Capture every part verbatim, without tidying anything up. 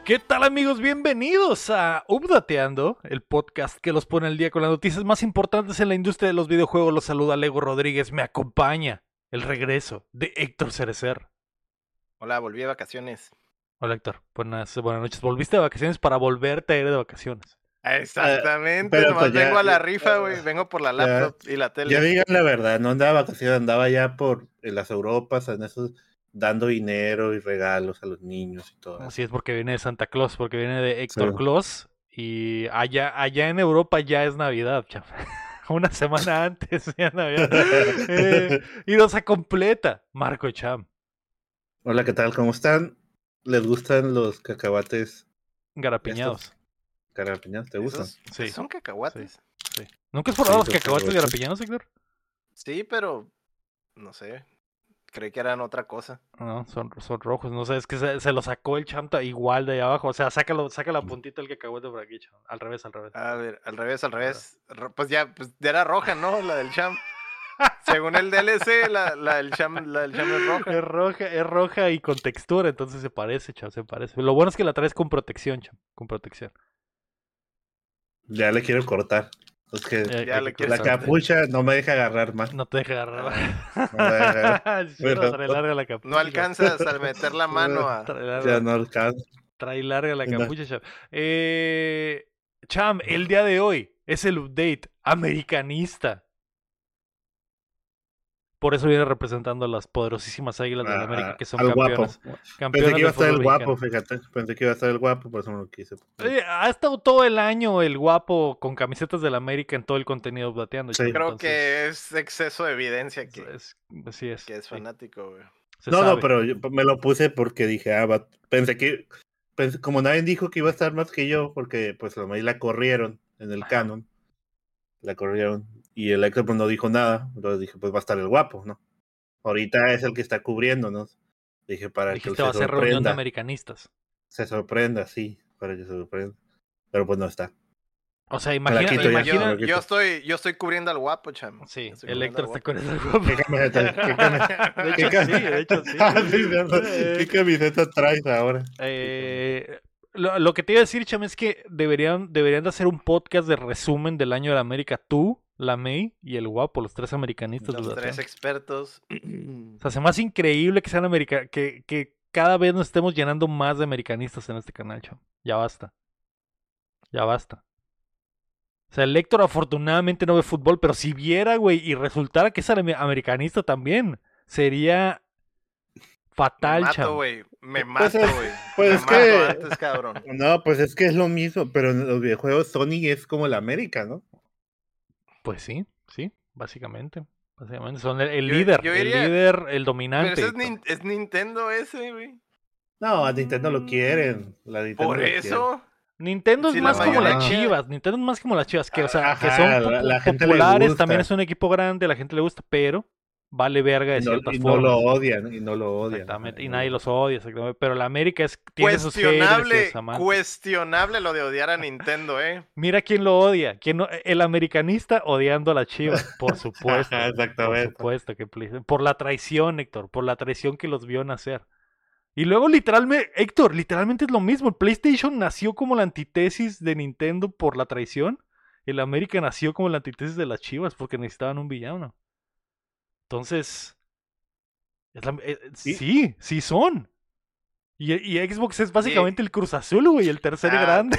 ¿Qué tal, amigos? Bienvenidos a Updateando, el podcast que los pone al día con las noticias más importantes en la industria de los videojuegos. Los saluda Lego Rodríguez. Me acompaña el regreso de Héctor Cerecer. Hola, volví de vacaciones. Hola, Héctor. Buenas, buenas noches. ¿Volviste de vacaciones para volverte a ir de vacaciones? Exactamente, Uh, pero nomás pues ya, vengo a la ya, rifa, güey. Vengo por la laptop ya, y la tele. Ya digan la verdad, no andaba de vacaciones, andaba ya por en las Europas, en esos, dando dinero y regalos a los niños y todo eso. Así es, porque viene de Santa Claus, porque viene de Héctor Sí. Claus. Y allá, allá en Europa ya es Navidad, cham. Una semana antes ya es Navidad. Eh, y no se completa, Marco Cham. Hola, ¿qué tal? ¿Cómo están? ¿Les gustan los cacahuates Garapiñados. garapiñados? ¿Te gustan? ¿Esos, Sí. ¿Son cacahuates? Sí. ¿Nunca has probado Sí, los cacahuates cacahuates. garapiñados, Héctor? Sí, pero no sé. Creí que eran otra cosa. No, son, son rojos, no sé, es que se, se lo sacó el chanta igual de ahí abajo. O sea, sácalo, saca la puntita del cacahuete por aquí, cham. Al revés, al revés. A ver, al revés, al revés. Ro- Pues ya, pues ya era roja, ¿no? La del Cham. Según el D L C, la, la del Cham, la del Cham es Es roja. roja, es roja y con textura, entonces se parece, cham, se parece. Lo bueno es que la traes con protección, cham, con protección. Ya le quiero cortar. Es que Eh, Ya hay le que quieres la cortar. capucha no me deja agarrar más. No te deja agarrar. No me deja agarrar. Sí, no, Pero- trae larga la capucha. No alcanzas al meter la mano a... Trae Ya larga, no alcanza. trae larga la No. capucha, cham. Eh, cham, el día de hoy es el update americanista. Por eso viene representando a las poderosísimas Águilas de la América, que son Al campeonas. guapo. campeonas Pensé que iba a del estar el fútbol guapo, mexicano. fíjate. Pensé que iba a estar el guapo, por eso no lo quise. Eh, ha estado todo el año el guapo con camisetas de la América en todo el contenido updateando. Sí. cham, Creo entonces, que es exceso de evidencia es- que, es- así es. que es sí, fanático, güey. se No, sabe. no, pero yo me lo puse porque dije, ah, va- pensé que, pensé- como nadie dijo que iba a estar más que yo, porque pues a mí la corrieron en el Ajá. canon, la corrieron, y el Héctor pues no dijo nada, entonces dije, pues va a estar el guapo, ¿no? Ahorita es el que está cubriéndonos, dije, para que él Dijiste va a se ser reunión de sorprenda, americanistas. se sorprenda, sí, para que se sorprenda, pero pues no está. O sea, la imagina, quito ya, imagina. me la Yo, quito. yo estoy, yo estoy cubriendo al guapo, cham. Sí, Estoy el cubriendo Héctor al está guapo. con ese guapo. ¿Qué camiseta, qué cami- De qué hecho, cam- sí, de hecho, sí. Ah, sí, no, Eh, ¿qué camiseta traes ahora? Eh, lo, lo que te iba a decir, Cham, es que deberían, deberían de hacer un podcast de resumen del año de la América. Tú, la May y el guapo, los tres americanistas. Los ¿verdad? tres expertos. O sea, se me hace increíble que sean america que, que cada vez nos estemos llenando más de americanistas en este canal, Cham. Ya basta. Ya basta. O sea, el Héctor afortunadamente no ve fútbol, pero si viera, güey, y resultara que es ame- americanista también, sería Me fatal, mato, Cham. güey. Me Pues mato, es- güey. pues Me es mato que- antes, cabrón. No, pues es que es lo mismo, pero en los videojuegos Sony es como la América, ¿no? Pues sí, sí, básicamente. Básicamente son el, el Yo- líder, yo el diría- líder, el Pero dominante. ese es, Héctor. Nin- es Nintendo ese, güey. No, a Nintendo lo quieren. La Nintendo Por lo quiere. eso. Nintendo es Sí, la más como las mayoría- Chivas. Nintendo es más como las Chivas, que, o sea, que Ajá, son la- popu- la gente le populares, gusta. también es un equipo grande, a la gente le gusta, pero vale verga de Y no, ciertas y no formas. lo odian, y no lo odian. Exactamente, Ajá, y no nadie lo- los odia, exactamente. Pero la América es, tiene sus haters y Cuestionable, sus amantes. cuestionable lo de odiar a Nintendo, eh. Mira quién lo odia. Quién no- el americanista odiando a las Chivas, por supuesto. Ajá, Por exactamente. supuesto que please. Por la traición, Héctor, por la traición que los vio nacer. Y luego literalmente, Héctor, literalmente es lo mismo. El PlayStation nació como la antítesis de Nintendo por la traición. El América nació como la antítesis de las Chivas porque necesitaban un villano. Entonces, es la- eh, ¿Sí? sí, sí son. Y, y Xbox es básicamente el Cruz Azul, güey, el tercer Ah, grande.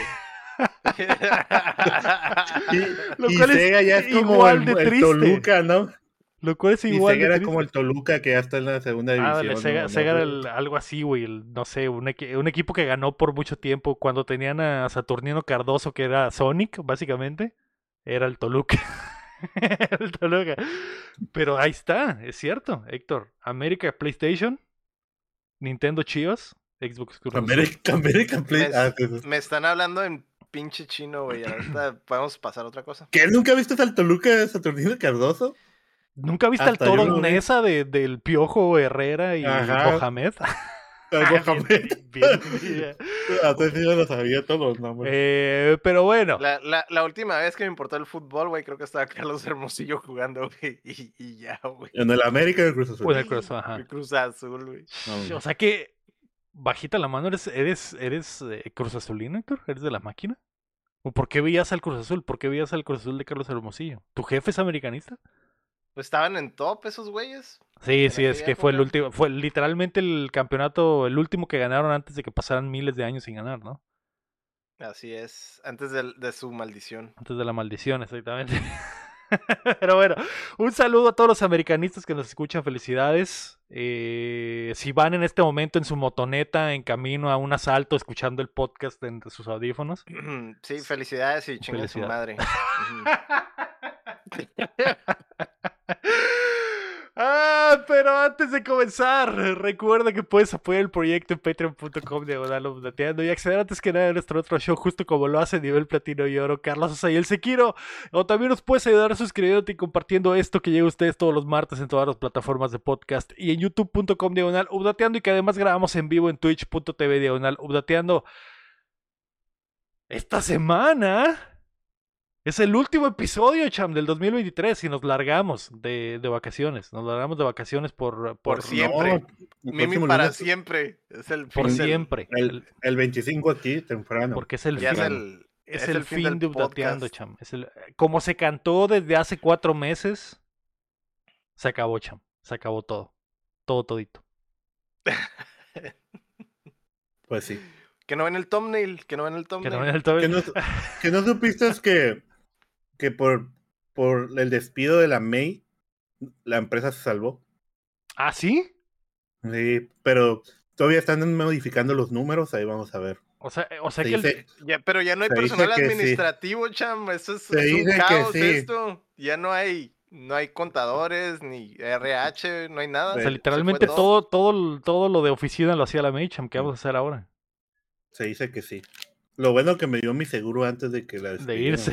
Y, Lo y cual es Sega ya es como igual el, de el triste. Toluca, ¿no? Lo cual es Y igual Sega de era triste. como el Toluca que ya está en la segunda división. Ah, dale, Sega, ¿no? Sega No era sé. el- algo así, güey. el- no sé, un, equi- un equipo que ganó por mucho tiempo. Cuando tenían a Saturnino Cardoso, que era Sonic, básicamente, era el Toluca. el Toluca. Pero ahí está, es cierto, Héctor. América, PlayStation, Nintendo Chivas, Xbox Cruz Azul. América, América Play. Me, Ah, pues, me están hablando en pinche chino, güey. Ahorita podemos pasar a otra cosa. ¿qué? ¿Nunca viste al Toluca de Saturnino Cardoso? ¿Nunca viste Hasta al yo toro lo vi. Nesa de, del Piojo Herrera y Ajá. Mohamed? Al Mohamed. Bien, bien, bien. Antes sí yo lo sabía todos los nombres. Eh, pero bueno. La, la, la última vez que me importó el fútbol, güey, creo que estaba Carlos Hermosillo jugando, güey. Y, y ya, güey. En el América y el Cruz Azul. Pues el Cruz Azul, ajá. El Cruz Azul, güey. No, O sea que bajita la mano, ¿eres, eres, eres eh, Cruz Azulino, Héctor? ¿Eres de la máquina? ¿O por qué veías al Cruz Azul? ¿Por qué veías al Cruz Azul de Carlos Hermosillo? ¿Tu jefe es americanista? Pues estaban en top esos güeyes. Sí, En sí, es aquella que fue el época. último, fue literalmente el campeonato, el último que ganaron antes de que pasaran miles de años sin ganar, ¿no? Así es, antes de, de su maldición. Antes de la maldición, exactamente. Pero bueno, un saludo a todos los americanistas que nos escuchan, felicidades. Eh, si van en este momento en su motoneta, en camino a un asalto, escuchando el podcast en sus audífonos, Sí, felicidades y chingue su felicidades. madre. Ujú. Ah, pero antes de comenzar, recuerda que puedes apoyar el proyecto en patreon punto com diagonal updateando y acceder antes que nada a nuestro otro show, justo como lo hace nivel platino y oro Carlos Sosa y el Sekiro. O también nos puedes ayudar suscribiéndote y compartiendo esto que llega a ustedes todos los martes en todas las plataformas de podcast y en youtube punto com diagonal updateando, y que además grabamos en vivo en twitch punto tv diagonal updateando. Esta semana es el último episodio, cham, del dos mil veintitrés y nos largamos de, de vacaciones. Nos largamos de vacaciones por... Por, Por siempre. No, el Mimi próximo para lunes, siempre. Es el por fin del- siempre. el, El- el veinticinco aquí, temprano. porque es el Ya es fin. temprano. el, Es, es el, el fin fin del de Updateando, podcast. cham. Es el, como se cantó desde hace cuatro meses, se acabó, cham. Se acabó todo. Todo, todito. Pues sí. Que no ven el thumbnail, que no ven el Que thumbnail. no ven el todo. Que no, que no supiste es que, que por, por el despido de la May, la empresa se salvó. ¿Ah, sí? Sí, pero todavía están modificando los números, ahí vamos a ver. O sea, o sea Se que el, dice, Ya, pero ya no hay Se dice personal que sí. administrativo, cham. Eso es, Se es un dice que caos sí. esto. Ya no hay, no hay contadores, ni R H, no hay nada. o sea, Se- literalmente se fue todo, todo, todo lo de oficina lo hacía la May, cham. ¿Qué vamos a hacer ahora? se dice que sí. Lo bueno que me dio mi seguro antes de que la De despidieran. irse.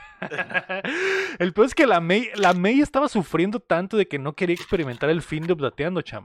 El peor es que la May, la May estaba sufriendo tanto de que no quería experimentar el fin de Updateando, cham.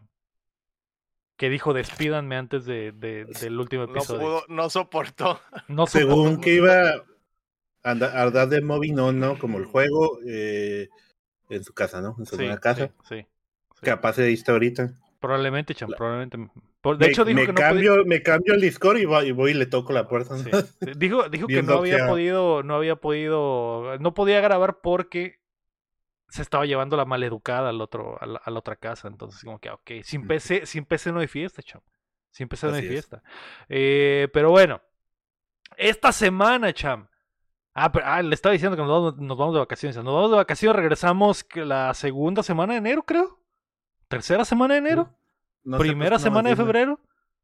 Que dijo, despídanme antes de, de- del último No episodio. pudo, no soportó. No Según soportó. que iba a andar, a dar de móvil, no, no, como el juego, eh, en su casa, ¿no? En su Sí, nueva casa. sí, sí, sí. Capaz de está ahorita. Probablemente, cham, La- probablemente. Por- de me, hecho, dijo me que no cambio, me cambio el Discord y voy, y voy y le toco la puerta. ¿no? podía. Sí. Dijo, dijo que Bien no había doxeado. podido, no había podido, no podía grabar porque se estaba llevando la maleducada al otro, a la, a la otra casa. Entonces, como que, ok, sin P C, sin P C no hay fiesta, cham. Sin P C no hay Así es. fiesta. Eh, pero bueno, esta semana, cham. Ah, pero, ah, le estaba diciendo que nos vamos, nos vamos de vacaciones. Nos vamos de vacaciones, regresamos que la segunda semana de enero, creo. Tercera semana de enero. No sé, Primera pues, no, semana de dime. febrero.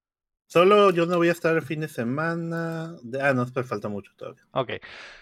Solo yo no voy a estar el fin de semana. de- Ah, no, pero falta mucho todavía. Ok.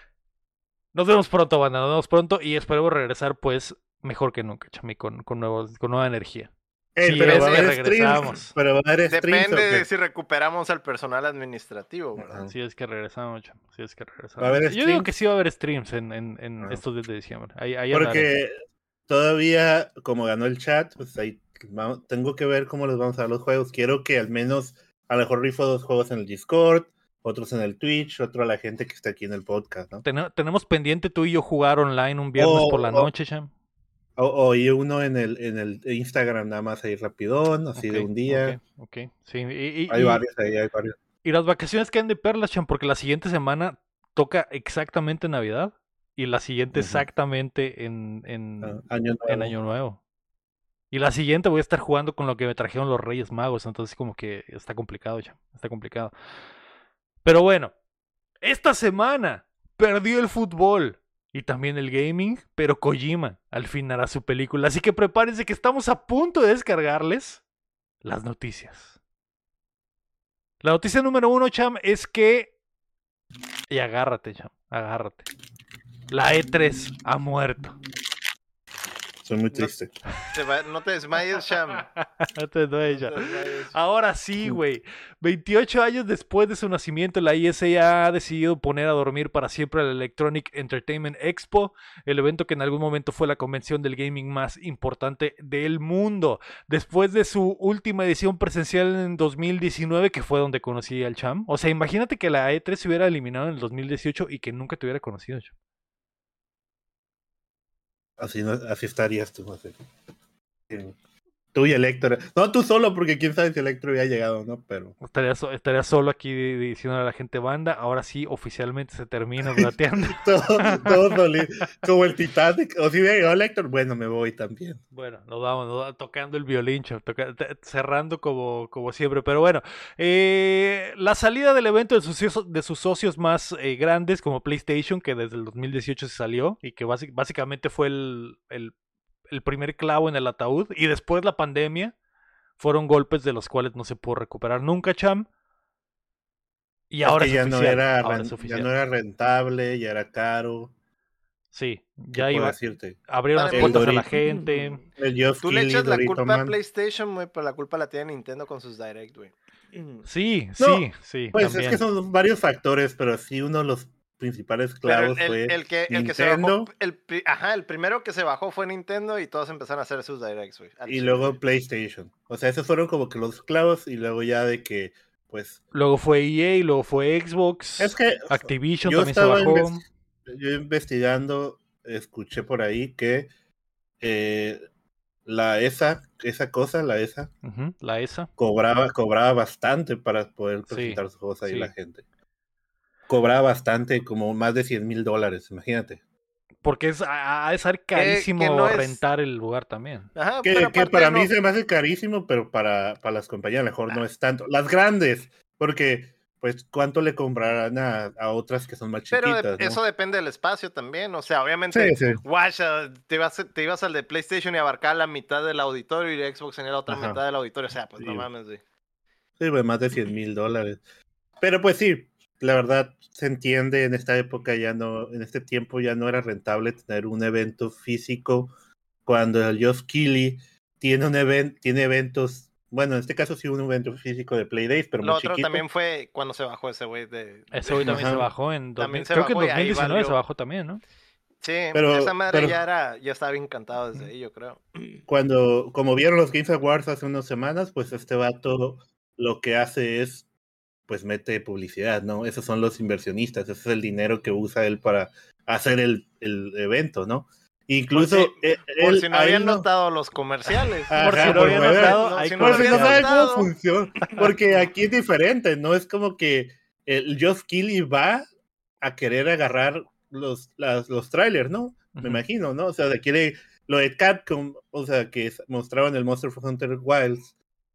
Nos vemos pronto, banda. Nos vemos pronto y esperemos regresar, pues, mejor que nunca, chami, con, con, nuevos, con nueva energía. Ey, Sí, pero es va a que haber regresamos. streams. Pero va a haber streams. Depende ¿o qué? de si recuperamos al personal administrativo, ¿verdad? Ajá. Si es que regresamos, cham. Si es que regresamos. ¿Va a haber Yo digo streams? que sí va a haber streams en, en, en Ah. estos días de diciembre. Ahí, ahí andaré. Porque todavía, como ganó el chat, pues ahí vamos- tengo que ver cómo les vamos a dar los juegos. Quiero que al menos, a lo mejor rifo dos juegos en el Discord, otros en el Twitch, otro a la gente que está aquí en el podcast, ¿no? Ten- tenemos pendiente tú y yo jugar online un viernes Oh, por la oh. noche, cham. O, o y uno en el, en el Instagram nada más ahí rapidón, así de Ok, un día. ok, ok. Sí, y, y- Hay y- varios ahí, hay varios. y las vacaciones quedan de perlas, cham, porque la siguiente semana toca exactamente Navidad y la siguiente Ujú. exactamente en, en, Ah, año nuevo. en Año Nuevo. Y la siguiente voy a estar jugando con lo que me trajeron los Reyes Magos, entonces como que está complicado, cham, está complicado. Pero bueno, esta semana perdió el fútbol y también el gaming, pero Kojima al fin hará su película, así que prepárense que estamos a punto de descargarles las noticias. La noticia número uno, cham, es que... Y agárrate, cham, agárrate. La E tres ha muerto. Soy muy triste. Te va- no te desmayes, Sham. No te doy, No ya. te desmayes. Ahora sí, güey. veintiocho años después de su nacimiento, la I S A ha decidido poner a dormir para siempre la Electronic Entertainment Expo, el evento que en algún momento fue la convención del gaming más importante del mundo. Después de su última edición presencial en dos mil diecinueve, que fue donde conocí al Cham. O sea, imagínate que la E tres se hubiera eliminado en el dos mil dieciocho y que nunca te hubiera conocido, Cham. Así, no, así estarías tú. Así. Sí. Tú y Electro. No, tú solo, porque quién sabe si Electro había llegado, ¿no? Pero. Estaría, so- estaría solo aquí di- diciendo a la gente banda. Ahora sí, oficialmente se termina plateando. Todos, todos soli- como el Titanic. O si hubiera llegado Electro, bueno, me voy también. Bueno, nos vamos, nos va- tocando el violincho, toca- te- cerrando como, como siempre. Pero bueno, eh, la salida del evento de sus, socio- de sus socios más eh, grandes, como PlayStation, que desde el dos mil dieciocho se salió y que basi- básicamente fue el, el, el primer clavo en el ataúd. Y después la pandemia, fueron golpes de los cuales no se pudo recuperar nunca, Cham. Y Es ahora que es ya no oficial. era Ahora ren- es ya oficial. no era rentable, ya era caro. Sí, ¿Qué ya puedo iba. decirte? Abrieron las Para El mí, puertas a la Dorito, gente. el Geoff tú le Keighley, echas la Dorito culpa a Man. PlayStation, güey, pero la culpa la tiene Nintendo con sus Direct, güey. Sí, No, sí, sí, Pues también. es que son varios factores, pero sí uno de los principales Pero clavos el, fue el, el que, el que se Nintendo bajó, el, pri- ajá, el primero que se bajó fue Nintendo y todos empezaron a hacer sus Directs, güey. al y chile, luego güey. PlayStation. O sea, esos fueron como que los clavos y luego ya de que, pues, Luego fue E A, luego fue Xbox. es que Activision yo también se estaba bajó. inves- yo investigando, escuché por ahí que eh, la esa, esa cosa, la esa, Ujú, la E S A. cobraba, cobraba bastante para poder Sí, presentar sus juegos ahí sí. la gente. Cobraba bastante, como más de cien mil dólares, imagínate. Porque es, ha ha de ser que carísimo no es- rentar el lugar también. Ajá, Que, pero que aparte para no- mí se me hace carísimo, pero para, para las compañías a lo mejor no es tanto. Las grandes, porque, pues, ¿cuánto le comprarán a, a otras que son más Pero de- chiquitas? ¿no? eso depende del espacio también. O sea, obviamente, Sí, sí. guacha, te ibas, te ibas al de PlayStation y abarcar la mitad del auditorio y de Xbox en la otra Ajá. mitad del auditorio. O sea, pues no Sí. mames, güey. Sí, pues, más de cien mil dólares. Pero pues sí, la verdad se entiende, en esta época ya no, en este tiempo ya no era rentable tener un evento físico cuando el Geoff Keighley tiene un evento, tiene eventos, bueno, en este caso sí un evento físico de Playdays, pero Lo muy otro chiquito. también fue cuando se bajó ese güey de... Ese güey también Ajá. se bajó en dos mil, También se creo que en bajó y ahí dos mil diecinueve valió. se bajó también, ¿no? Sí, Pero- esa madre pero- ya era, ya estaba bien cantado desde ahí, yo creo. Cuando, como vieron los Games Awards hace unas semanas, pues este vato lo que hace es, pues mete publicidad, ¿no? Esos son los inversionistas, ese es el dinero que usa él para hacer el, el evento, ¿no? Incluso Por si- eh, Por él- si no a él habían no- notado los comerciales. Ajá, Por si no por habían nueve- notado, no, hay si no Por lo si no habían saben cómo notado. funciona, porque aquí es diferente, ¿no? Es como que el Geoff Keighley va a querer agarrar los, las, los trailers, ¿no? Me Ujú. imagino, ¿no? O sea, de quiere lo de Capcom, o sea, que es- mostraban el Monster Hunter Wilds.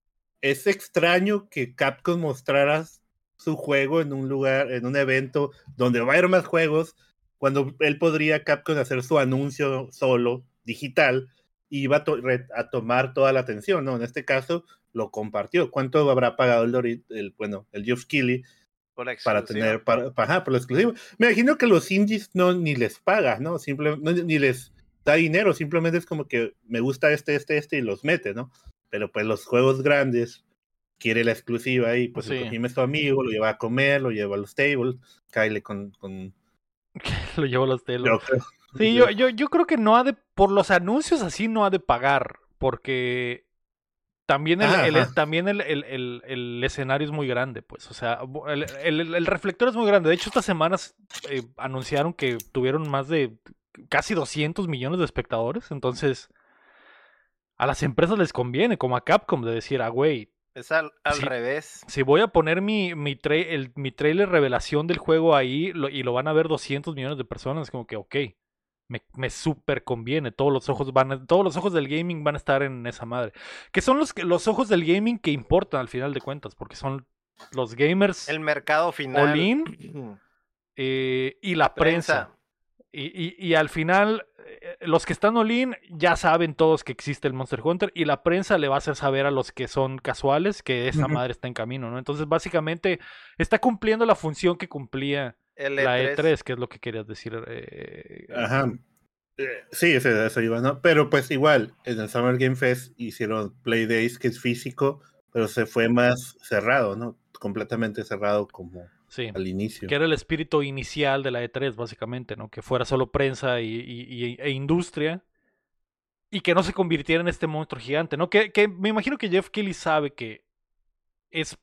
Es extraño que Capcom mostrara su juego en un lugar, en un evento donde va a haber más juegos, cuando él podría Capcom hacer su anuncio solo, digital, y iba a, to- re- a tomar toda la atención, ¿no? En este caso, lo compartió. ¿Cuánto habrá pagado el, Dorit- el bueno, el Geoff Keighley Por la para exclusiva. tener, para, para- ajá, por lo exclusivo? Me imagino que los indies no ni les paga, ¿no? Simple, no, ni les da dinero, simplemente es como que me gusta este, este, este y los mete, ¿no? Pero pues los juegos grandes quiere la exclusiva y pues Sí. el Kojima es tu amigo, lo lleva a comer, lo lleva a los tables, cáele con, con Lo llevo a los telos. yo creo. Sí, yo, yo, yo creo que no ha de, por los anuncios así no ha de pagar, porque también el, Ajá, el- ajá. también el, el- el- el escenario es muy grande, pues, o sea, bu- el, el- el reflector es muy grande. De hecho, estas semanas eh, anunciaron que tuvieron más de casi doscientos millones de espectadores, entonces a las empresas les conviene, como a Capcom, de decir, ah, güey, Es al, al Sí. revés. si voy a poner mi, mi, tra- el, mi trailer revelación del juego ahí lo- y lo van a ver doscientos millones de personas, como que, ok, me, me súper conviene. Todos los ojos van a- todos los ojos del gaming van a estar en esa madre. Que son los, que- los ojos del gaming que importan al final de cuentas, porque son los gamers El mercado final. all in eh, y la prensa. Y, y, y al final, eh, los que están all in ya saben todos que existe el Monster Hunter y la prensa le va a hacer saber a los que son casuales que esa Ujú. madre está en camino, ¿no? Entonces, básicamente, está cumpliendo la función que cumplía El la E tres. E tres, que es lo que querías decir. eh, Ajá. Eh, Sí, eso, eso iba, ¿no? Pero pues igual, en el Summer Game Fest hicieron Play Days, que es físico, pero se fue más cerrado, ¿no? Completamente cerrado como sí. al inicio. Que era el espíritu inicial de la E tres, básicamente, ¿no? Que fuera solo prensa y, y- y- e industria. Y que no se convirtiera en este monstruo gigante, ¿no? Que, que me imagino que Jeff Keighley sabe que es,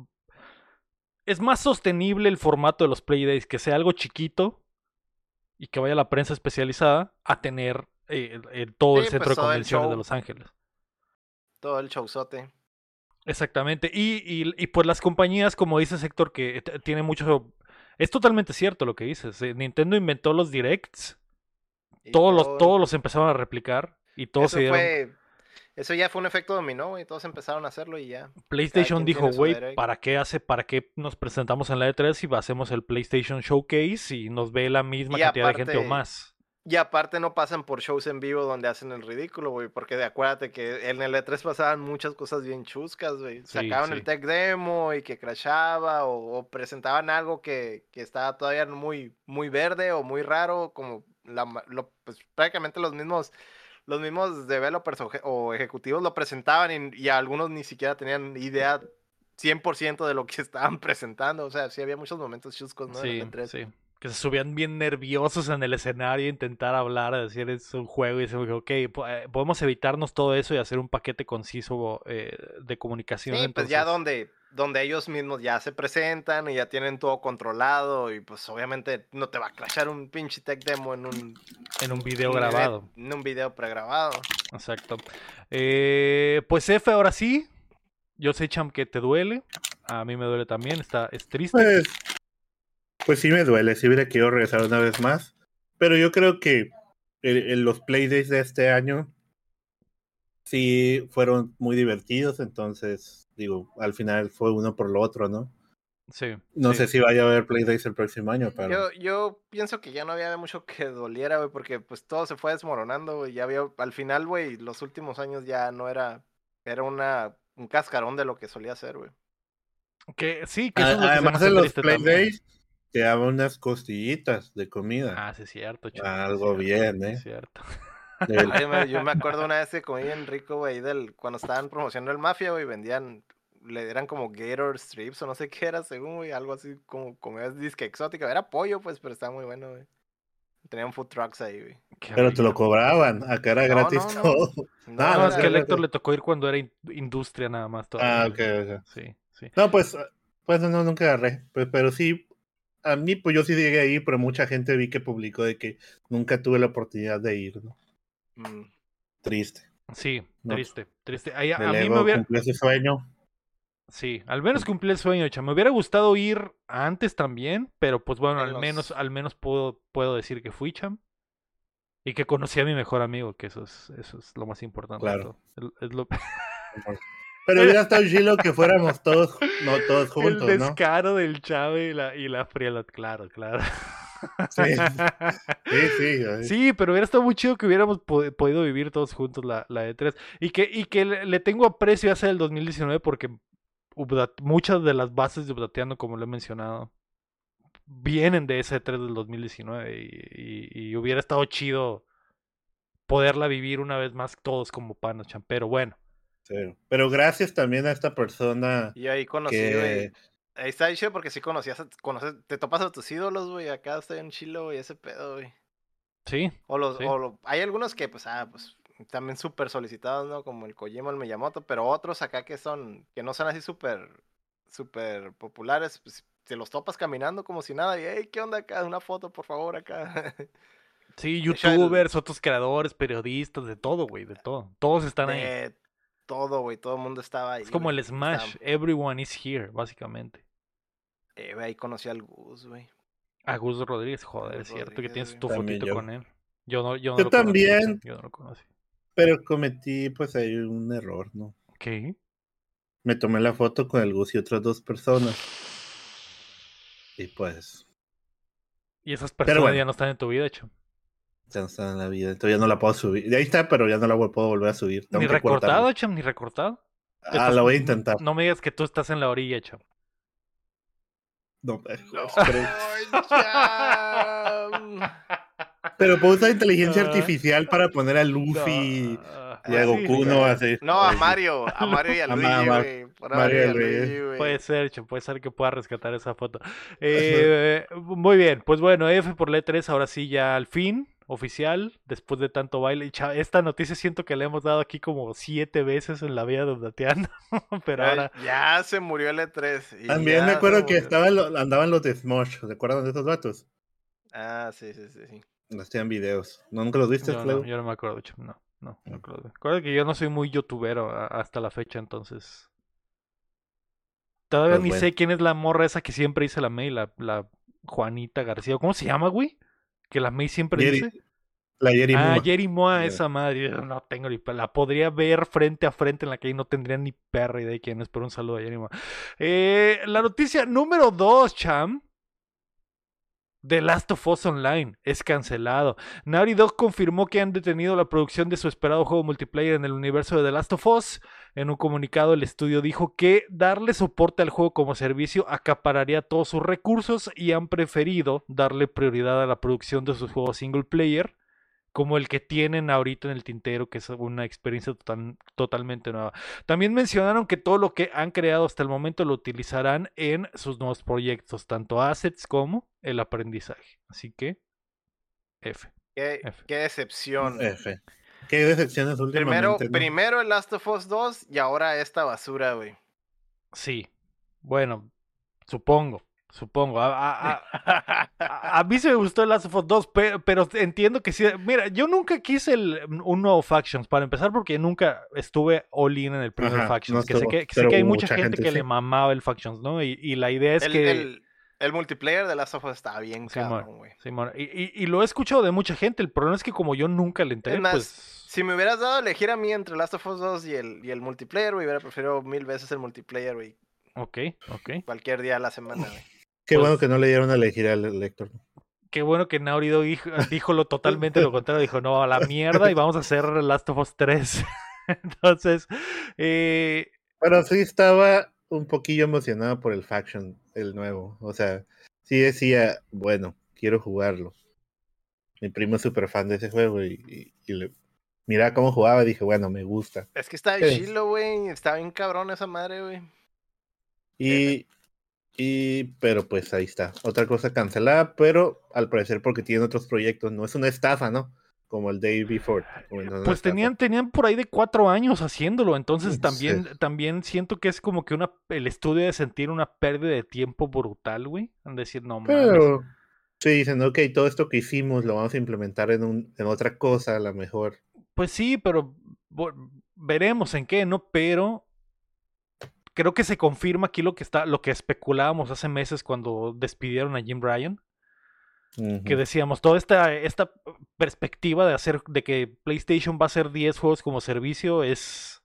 es más sostenible el formato de los Play Days, que sea algo chiquito y que vaya a la prensa especializada a tener eh, eh, todo el Sí, centro pues, de todo el convenciones de show. Los Ángeles. todo el showzote. Exactamente. Y, y, y pues las compañías, como dice Héctor, que t- tiene mucho... Es totalmente cierto lo que dices. eh, Nintendo inventó los directs, Y todos los, todo, todos los empezaron a replicar y todos se eso dieron... fue, eso ya fue un efecto dominó, güey. Todos empezaron a hacerlo y ya. Cada PlayStation quien dijo, tiene su güey, direct. ¿para qué hace, para qué nos presentamos en la E tres y hacemos el PlayStation Showcase y nos ve la misma Y cantidad de gente o aparte, más? y aparte no pasan por shows en vivo donde hacen el ridículo, güey. Porque de acuérdate que en el E tres pasaban muchas cosas bien chuscas, güey. Sí, Sacaban sí. el tech demo y que crashaba o, o presentaban algo que, que estaba todavía muy, muy verde o muy raro, como la, ma- lo, pues, prácticamente los mismos, los mismos developers o, je- o ejecutivos lo presentaban y, y algunos ni siquiera tenían idea cien por ciento de lo que estaban presentando. O sea, sí había muchos momentos chuscos, ¿no? En el Sí, E tres. sí. Que se subían bien nerviosos en el escenario a intentar hablar, a decir es un juego y se me dijo, ok, po- eh, podemos evitarnos todo eso y hacer un paquete conciso eh, de comunicación. Sí, pues ya Entonces, donde, donde ellos mismos ya se presentan y ya tienen todo controlado y pues obviamente no te va a crashar un pinche tech demo en un, en un un- video un event- grabado. en un video pregrabado. Exacto. Eh, pues F, ahora sí. Yo sé, Cham, que te duele. A mí me duele también. Está, es triste. Pues, pues sí me duele, sí hubiera querido regresar una vez más. Pero yo creo que el- el- los Playdays de este año sí fueron muy divertidos, entonces, digo, al final fue uno por lo otro, ¿no? Sí, No sí. sé si vaya a haber Playdays el próximo año, pero Yo, yo pienso que ya no había mucho que doliera, güey, porque pues todo se fue desmoronando, güey. Ya había, al final, güey, los últimos años ya no era, era una, un cascarón de lo que solía ser, güey. Que, sí, que A- eso es lo que se me además hace de los triste también. Playdays te daban unas costillitas de comida. Ah, sí es cierto, Cham. Algo sí es cierto, bien, sí ¿eh? es cierto. El- Ay, me- yo me acuerdo una vez que comí bien rico, güey, del, cuando estaban promocionando el Mafia, güey, vendían, le eran como Gator Strips o no sé qué era, según, güey, algo así como comida disque exótica. Era pollo, pues, pero estaba muy bueno, güey. Tenían food trucks ahí, güey. Qué pero te lo rico. cobraban, acá era No, gratis no, no. todo. No, Ah, No, no, es sí, que era... al Héctor gratis. le tocó ir cuando era in- industria nada más Ah, todavía. ok, ok. Sí, sí. No, pues, pues no, nunca agarré. Pues, pero sí, a mí, pues yo sí llegué ahí, pero mucha gente vi que publicó de que nunca tuve la oportunidad de ir, ¿no? mm, Triste. Sí, No, triste, triste. Ahí a, a el mí me Evo hubiera... cumplió ese sueño. Sí, al menos cumplí el sueño, Cham. Me hubiera gustado ir antes también, pero pues bueno, en al menos, los... al menos puedo, puedo decir que fui, Cham. Y que conocí a mi mejor amigo, que eso es, eso es lo más importante de Claro. todo. El- Es lo... Pero hubiera estado chilo que fuéramos todos, no todos El juntos, ¿no? descaro del Chave y la, y la frialdad, claro, claro. Sí, sí, sí. ay. Sí, pero hubiera estado muy chido que hubiéramos po- podido vivir todos juntos la, la E tres. Y que, y que le, le tengo aprecio a esa del dos mil diecinueve porque Updat- muchas de las bases de Updateando, como lo he mencionado, vienen de ese E tres del dos mil diecinueve. Y, y- y hubiera estado chido poderla vivir una vez más todos como panas, Cham. Pero bueno. Sí. Pero gracias también a esta persona Y ahí conocí, que... güey. Ahí está chido porque sí conocías, a- conoces, te topas a tus ídolos, güey. Acá está en chilo, güey, ese pedo, güey. Sí, O los, sí. o lo- hay algunos que, pues, ah, pues, también súper solicitados, ¿no? Como el Kojima, el Miyamoto, pero otros acá que son, que no son así súper, súper populares, pues, te los topas caminando como si nada, y, hey, ¿qué onda acá? Una foto, por favor, acá. Sí, De hecho, el- youtubers, otros creadores, periodistas, de todo, güey, de todo. Todos están ahí. de todo, güey, todo el mundo estaba ahí, Es como güey. el Smash, Estaba- everyone is here, básicamente. eh, güey, ahí conocí al Gus, güey. A Gus Rodríguez, joder, Gus es cierto que Rodríguez, tienes güey. tu También fotito yo. con él. Yo no, yo no Yo lo conocí, también. Cham, yo no lo conocí. Pero cometí, pues, ahí un error, ¿no? ¿Qué? Me tomé la foto con el Gus y otras dos personas. Y pues, Y esas personas bueno. ya no están en tu vida, Cham. ya no está en la vida. Entonces ya no la puedo subir. De ahí está, pero ya no la puedo volver a subir. Tengo Ni que cortarla. recortado, Cham, ni recortado. Ah, Estás- la voy a intentar. No me digas que tú estás en la orilla, Cham. No, eh, No, pero, Cham. pero puedo usar inteligencia Ah. artificial para poner a Luffy No, y a Ah, Goku, sí, no güey. así. No, a Mario, a Mario y a A Luigi, Ma- Ma- güey. Por a Mario Mario y y a Luigi. Luigi, güey. Puede ser, Cham, puede ser que pueda rescatar esa foto. Eh, muy bien, pues bueno, F por la E tres, ahora sí ya al fin, oficial, después de tanto baile. Y cha- esta noticia siento que le hemos dado aquí como siete veces en la vida de Updateando, pero Ya- ahora... Ya se murió el E tres. y También ya me se acuerdo que murió. estaban lo- andaban los de Smosh. ¿Se acuerdan de esos vatos? Ah, sí, sí, sí, sí. Hacían videos. ¿No, ¿Nunca los viste, Yo no, Cleo? yo no me acuerdo, Cham, no. no, no creo. Recuerda que yo no soy muy youtubero a- hasta la fecha, entonces. Todavía Pues ni bueno. sé quién es la morra esa que siempre dice la May, la, la Juanita García. ¿Cómo se llama, güey? Que la May siempre Yeri, dice. la Yeri Ah, Muma. Jerry Moa, Ya. esa madre. Yo no tengo ni. pe- La podría ver frente a frente en la que no tendría ni perra idea de quién es, pero un saludo a Jerry Moa. Eh, la noticia número dos, Cham. The Last of Us Online es cancelado. Naughty Dog confirmó que han detenido la producción de su esperado juego multiplayer en el universo de The Last of Us. En un comunicado, el estudio dijo que darle soporte al juego como servicio acapararía todos sus recursos y han preferido darle prioridad a la producción de sus juegos single player, como el que tienen ahorita en el tintero, que es una experiencia total- totalmente nueva. También mencionaron que todo lo que han creado hasta el momento lo utilizarán en sus nuevos proyectos, tanto assets como el aprendizaje. Así que, F. Qué, F. qué decepción. F. Qué decepciones Primero, últimamente, ¿no? primero el Last of Us dos y ahora esta basura, güey. Sí. Bueno, supongo. Supongo. A, a- a- a- a mí se me gustó el Last of Us dos, pero, pero entiendo que sí. Mira, yo nunca quise el, un nuevo Factions, para empezar, porque nunca estuve all in en el primer Ajá, Factions. no que sé estuvo, que, sé pero que hay hubo mucha mucha gente gente, que sí. le mamaba el Factions, ¿no? Y, y la idea es El, que. el, el multiplayer de Last of Us está bien Simón, cabrón, güey. Simón. Y, y- y lo he escuchado de mucha gente. El problema es que como yo nunca le entré, Es más, pues. si me hubieras dado a elegir a mí entre Last of Us dos y el, y el multiplayer, güey, hubiera preferido mil veces el multiplayer, güey. Ok, ok. Cualquier día a la semana, güey. Qué Pues, bueno que no le dieron a elegir al lector. qué bueno que Naughty Dog dijo, dijo lo totalmente lo contrario. Dijo, no, a la mierda y vamos a hacer Last of Us tres. Entonces, eh, Pero sí estaba un poquillo emocionado por el Faction, el nuevo. O sea, sí decía, bueno, quiero jugarlo. Mi primo es súper fan de ese juego y, y, y le, miraba cómo jugaba y dije, bueno, me gusta. Es que está Sí. chilo, güey. Está bien cabrón esa madre, güey. Y, y, pero pues ahí está. Otra cosa cancelada, pero al parecer porque tienen otros proyectos. No es una estafa, ¿no? Como el Day Before. Como no es una pues estafa. tenían, tenían por ahí de cuatro años haciéndolo. Entonces Sí. también, también siento que es como que una, el estudio de sentir una pérdida de tiempo brutal, güey. En decir, no mames. Pero sí dicen, ok, todo esto que hicimos lo vamos a implementar en, un, en otra cosa, a lo mejor. Pues sí, pero bo- veremos en qué, ¿no? Pero creo que se confirma aquí lo que está, lo que especulábamos hace meses cuando despidieron a Jim Ryan. Ujú. Que decíamos, toda esta, esta perspectiva de hacer, de que PlayStation va a hacer diez juegos como servicio es.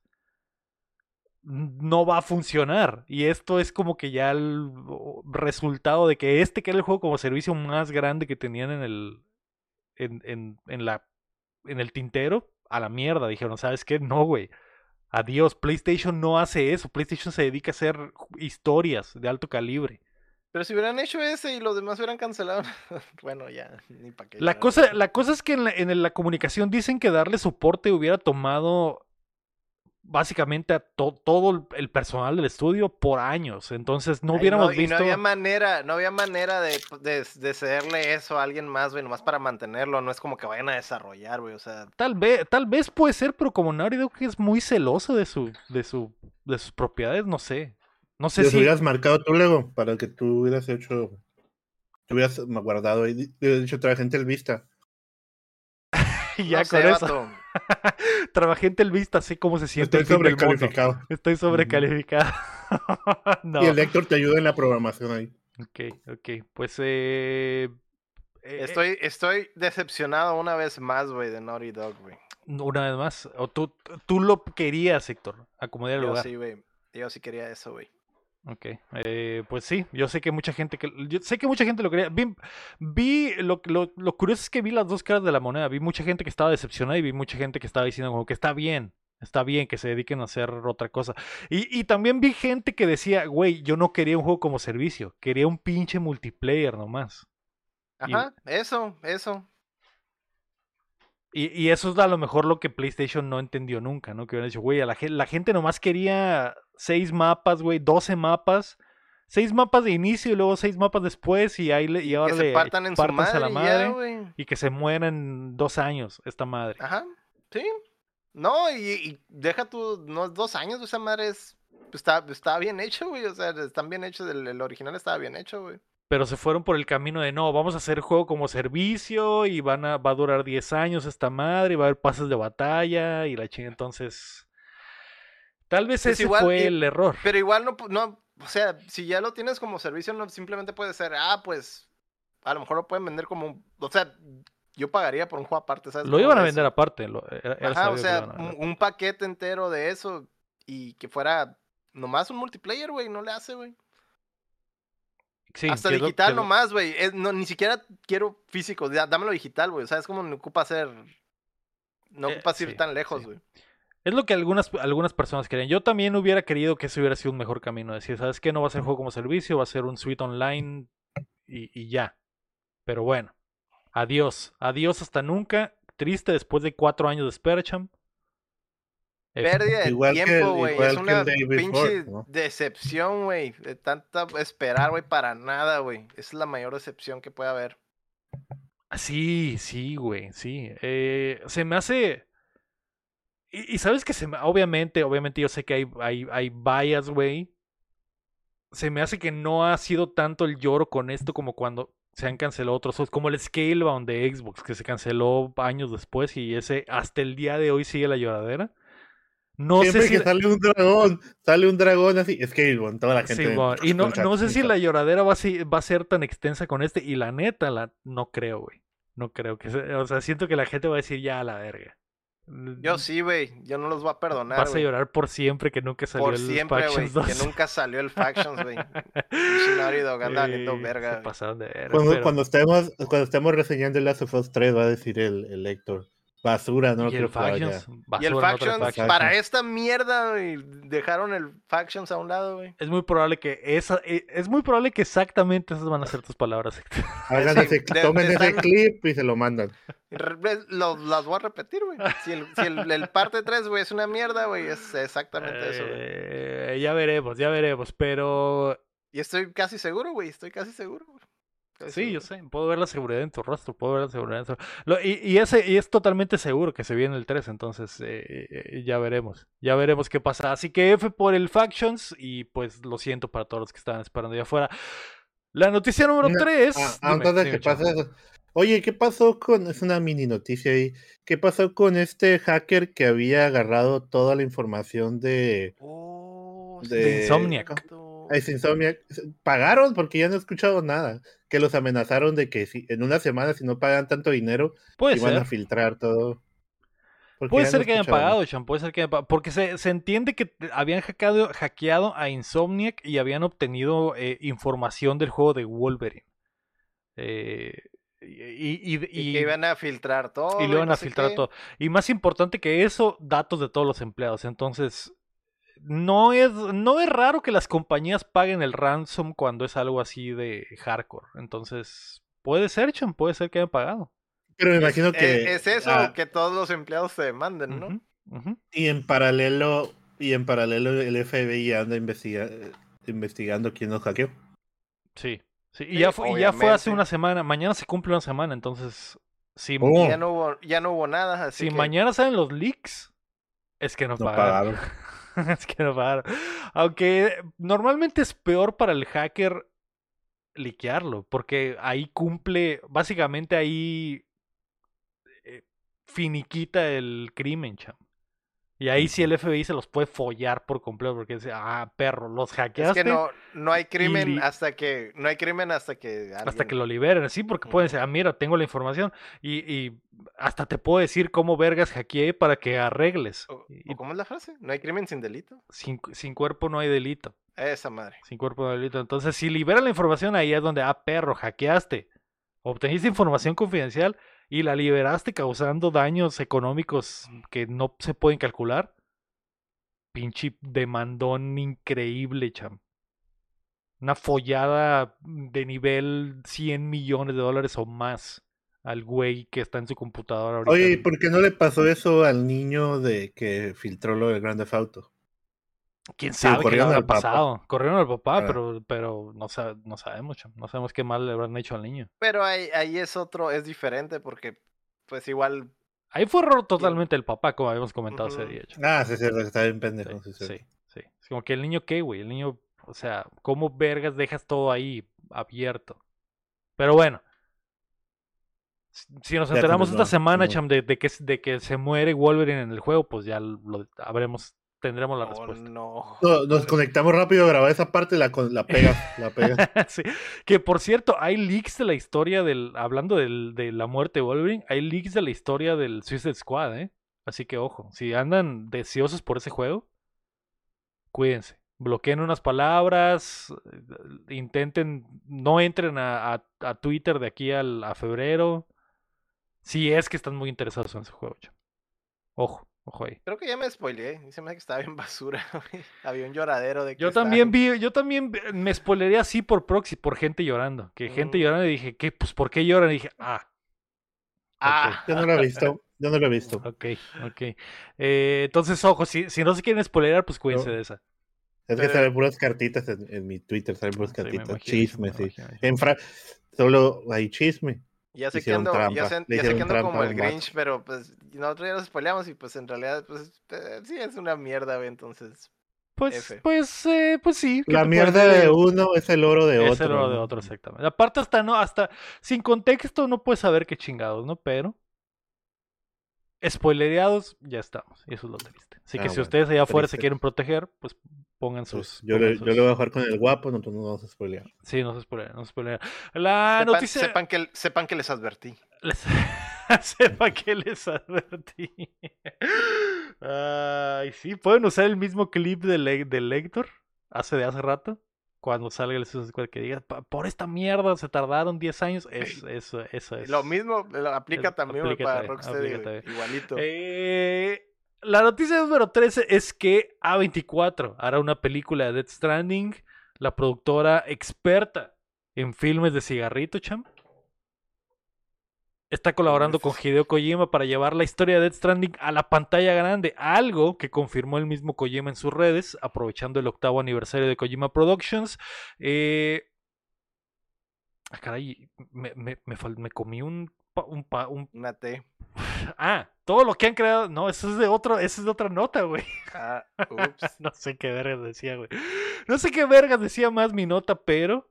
No va a funcionar. Y esto es como que ya el resultado de que este que era el juego como servicio más grande que tenían en el. En, en, en la. En el tintero. A la mierda. Dijeron, ¿sabes qué? No, güey. Adiós. PlayStation no hace eso. PlayStation se dedica a hacer historias de alto calibre. Pero si hubieran hecho ese y los demás hubieran cancelado, bueno, ya, ni para qué. La cosa, la cosa es que en la, en la comunicación dicen que darle soporte hubiera tomado básicamente a to- todo el personal del estudio por años. Entonces no Ay, hubiéramos no, y visto. no había manera, no había manera de, de, de cederle eso a alguien más, güey, nomás para mantenerlo. No es como que vayan a desarrollar, güey, o sea. Tal vez, tal vez puede ser, pero como Naughty Dog es muy celoso de su, de su, de sus propiedades, no sé. No sé Les si. hubieras marcado tu Lego para que tú hubieras hecho, te hubieras guardado ahí. Le hubieras dicho, trae gente el vista. ya No con sé, eso. vato. Trabajé en el Vista, sé cómo se siente Estoy el fin del mundo. sobrecalificado. Estoy sobrecalificado. no. Y el Héctor te ayuda en la programación ahí. Ok, ok. Pues eh, eh, Estoy, estoy decepcionado una vez más, güey, de Naughty Dog, güey. una vez más. O tú, tú lo querías, Héctor, acomodar el Yo lugar. sí, güey. Yo sí quería eso, güey. Ok. Eh, pues sí, yo sé que mucha gente que. Yo sé que mucha gente lo quería. Vi, vi lo, lo, lo curioso es que vi las dos caras de la moneda. Vi mucha gente que estaba decepcionada y vi mucha gente que estaba diciendo como que está bien. Está bien que se dediquen a hacer otra cosa. Y, y también vi gente que decía, güey, yo no quería un juego como servicio. Quería un pinche multiplayer nomás. Y- Ajá, eso, eso. Y, y eso es a lo mejor lo que PlayStation no entendió nunca, ¿no? Que hubieran dicho, güey, a la, gen- la gente nomás quería seis mapas, güey, doce mapas, seis mapas de inicio y luego seis mapas después y ahí le, y Que ahora se le partan en su pártanse a la madre y ya, madre güey. y que se mueran en dos años esta madre. Ajá, sí. No, y, y deja tú, no es dos años, esa madre es, está, está bien hecho, güey, o sea, están bien hechos, el, el original estaba bien hecho, güey. Pero se fueron por el camino de no, vamos a hacer juego como servicio y van a, va a durar diez años esta madre y va a haber pases de batalla y la chingada. Entonces, tal vez Pues ese igual, fue y- el error. Pero igual no, pu- no, o sea, si ya lo tienes como servicio, no simplemente puede ser, ah, pues, a lo mejor lo pueden vender como, un- o sea, yo pagaría por un juego aparte, ¿sabes? Lo cómo iban a de vender eso? aparte. Lo, era, era Ajá, o sabido que lo sea, iban a un, vender. un paquete entero de eso y que fuera nomás un multiplayer, güey, no le hace, güey. Sí, Hasta que es lo- que digital es lo- nomás, güey. es- No, ni siquiera quiero físico, ya, dámelo digital, güey. O sea, es como no ocupa ser, no eh, ocupas ir sí, tan lejos, sí. güey. Es lo que algunas, algunas personas querían. Yo también hubiera querido que ese hubiera sido un mejor camino. Decir, ¿sabes qué? No va a ser juego como servicio, va a ser un suite online y, y ya. Pero bueno, adiós. Adiós hasta nunca. Triste después de cuatro años de Spercham. F. Pérdida de Igual que tiempo, el, güey. Es igual que el una Day Before, pinche ¿no? decepción, güey. De tanta esperar, güey, para nada, güey. Esa es la mayor decepción que puede haber. Sí, sí, güey, sí. Eh, se me hace... Y, y sabes que se me... Obviamente, obviamente yo sé que hay, hay, hay bias, güey. Se me hace que no ha sido tanto el lloro con esto como cuando se han cancelado otros juegos, como el Scalebound de Xbox, que se canceló años después y ese hasta el día de hoy sigue la lloradera. No Siempre sé si... que sale un dragón, sale un dragón así, es que toda la gente. Sí, bueno, y no, no sé si la lloradera va a, ser, va a ser tan extensa con este. Y la neta, la, no creo, güey. No creo que se- o sea, siento que la gente va a decir ya a la verga. Yo sí, güey. Yo no los voy a perdonar, Vas a güey. llorar por siempre que nunca salió Por el siempre, güey. Factions dos. Que nunca salió el Factions, güey. Pinche Naughty Dog anda valiendo Eh, verga, se güey. pasaron de verga, Cuando, pero- cuando, estemos, cuando estemos reseñando el Last of Us tres, va a decir el, el Héctor. Basura, no lo Y el quiero jugar ya. Factions, Y el basura en otra Factions, Faction. para esta mierda, güey, dejaron el Factions a un lado, güey. Es muy probable que esa, eh, es muy probable que exactamente esas van a ser tus palabras, Héctor. Hagan Sí, ese- de- tomen de- ese están- clip y se lo mandan. Y re- ves, lo- las voy a repetir, güey. Si el, si el, el parte tres, güey, es una mierda, güey, es exactamente eso, güey. Eh, ya veremos, ya veremos, pero Y estoy casi seguro, güey, estoy casi seguro, güey. Casi sí, yo seguro. sé, puedo ver la seguridad en tu rostro, puedo ver la seguridad en tu Lo- y, y ese y es totalmente seguro que se viene el tres, entonces eh, eh, ya veremos, ya veremos qué pasa. Así que F por el Factions y pues lo siento para todos los que estaban esperando allá afuera. La noticia número Una- tres. Ah, antes de que pase eso. Oye, ¿qué pasó con...? Es una mini noticia ahí. ¿Qué pasó con este hacker que había agarrado toda la información de... Oh, De- De Insomniac. cierto. Es Insomniac? Pagaron porque ya no he escuchado nada. Que los amenazaron de que si en una semana si no pagan tanto dinero Puede iban a ser. filtrar todo. Porque Puede ya no ser he que hayan escuchado pagado, Chan, puede ser que hayan pagado. Porque se, se entiende que habían hackeado, hackeado a Insomniac y habían obtenido eh, información del juego de Wolverine. Eh, y, y, y, Y que iban a filtrar todo. y lo y iban no a sé filtrar qué. todo. Y más importante que eso, datos de todos los empleados. Entonces, no es, no es raro que las compañías paguen el ransom cuando es algo así de hardcore. Entonces, puede ser, Chan, puede ser que hayan pagado. Pero me Es- imagino es, que... es eso ah, que todos los empleados se demanden, ¿no? Ujú, ujú. y en paralelo... Y en paralelo el F B I anda investiga- investigando quién nos hackeó. Sí, sí. Y, Sí, ya fue, y ya fue hace obviamente. una semana. Mañana se cumple una semana, entonces. Si, Oh, Y ya no hubo, ya no hubo nada, así si que mañana salen los leaks, es que no, no pagaron. pagaron. Es que no pagaron. Aunque normalmente es peor para el hacker liquearlo, porque ahí cumple, básicamente ahí eh, finiquita el crimen, cham. Y ahí sí el F B I se los puede follar por completo, porque dice, ah, perro, los es hackeaste. que no, no hay crimen li- hasta que, no hay crimen hasta que Hasta alguien- que lo liberen, sí, porque pueden Ujú. decir, ah, mira, tengo la información y, y hasta te puedo decir cómo vergas hackeé para que arregles. o, Y o ¿cómo es la frase? No hay crimen sin delito. sin, sin cuerpo no hay delito. Esa madre. Sin cuerpo no hay delito. Entonces, si liberan la información, ahí es donde, ah, perro, hackeaste. Obteniste información confidencial y la liberaste causando daños económicos que no se pueden calcular. Pinche demandón increíble, cham. Una follada de nivel cien millones de dólares o más al güey que está en su computadora ahorita. Oye, ¿y por qué no le pasó eso al niño de que filtró lo de Grand Theft Auto? ¿Quién Sí, sabe qué le corrieron habrá al papá. pasado? Corrieron al papá, Ah. pero, pero no, sa- no sabemos, cham. No sabemos qué mal le habrán hecho al niño. Pero ahí, ahí es otro, es diferente porque, pues igual, Ahí fue error totalmente el papá, como habíamos comentado ese Ujú. día, cham. Ah, sí, es cierto, está bien Sí, pendejo. Sí, sí, sí. sí. Es como que el niño, ¿qué, güey? El niño, o sea, ¿cómo vergas dejas todo ahí? abierto. Pero bueno. Si nos enteramos esta semana, Cham, de, de, que, de que se muere Wolverine en el juego, pues ya lo habremos, tendremos la Oh, respuesta. no. No, nos conectamos rápido a grabar esa parte y la, la pegas, la pegas. Sí. Que por cierto, hay leaks de la historia del, hablando del, de la muerte de Wolverine, hay leaks de la historia del Suicide Squad, ¿eh? Así que ojo, si andan deseosos por ese juego, cuídense. Bloqueen unas palabras, intenten, no entren a, a, a Twitter de aquí al, a febrero. Si es que están muy interesados en ese juego, Cham. Ojo, ojo ahí. Creo que ya me spoileé. Dice que estaba bien basura. Había un lloradero de que Yo también vi, yo también me spoileré así por proxy, por gente llorando. Que gente mm. llorando y dije, ¿qué? Pues ¿por qué lloran? Y dije, ah. Ah. Okay. Yo no lo he visto. Yo no lo he visto. Ok, ok. Eh, entonces, ojo, si, si no se quieren spoilerar, pues cuídense no. de esa. Es que salen puras cartitas en, en mi Twitter, salen puras sí, cartitas. Imagino, chisme, sí. Imagino, en fra solo hay chisme. Ya sé que ando, ya sé, ya sé que ando como el Grinch, pero pues nosotros ya nos spoileamos y pues en realidad pues eh, sí es una mierda, güey, entonces. Pues, F. pues, eh, pues sí. La mierda de uno es el oro de es otro. Es el oro ¿no? de otro, exactamente. Aparte hasta no, hasta sin contexto no puedes saber qué chingados, ¿no? Pero spoilereados ya estamos, y eso es lo triste. Así ah, que si bueno, ustedes allá afuera triste. se quieren proteger, pues pongan sus... Pues yo, pongan le, sus... yo le voy a jugar con el guapo, nosotros no vamos a spoilear. Sí, no se spoilean, no se spoilean. La sepan, noticia... Sepan que, sepan que les advertí. Les... sepan que les advertí. Ay, sí, pueden usar el mismo clip del de, de Lector hace de hace rato. Cuando salga el Suicide Squad, que diga, por esta mierda se tardaron diez años, es, eso, eso es. Lo mismo lo aplica es, también aplica para también, Rocksteady, igualito. Eh, la noticia número trece es que A veinticuatro hará una película de Death Stranding, la productora experta en filmes de cigarrito, Cham. Está colaborando con Hideo Kojima para llevar la historia de Death Stranding a la pantalla grande, algo que confirmó el mismo Kojima en sus redes, aprovechando el octavo aniversario de Kojima Productions. Eh... Ah, caray, me, me, me, me comí un... un, un... Una T. Ah, todo lo que han creado... No, eso es de otro, eso es de otra nota, güey. Ah, ups. No sé qué vergas decía, güey. No sé qué vergas decía más mi nota, pero...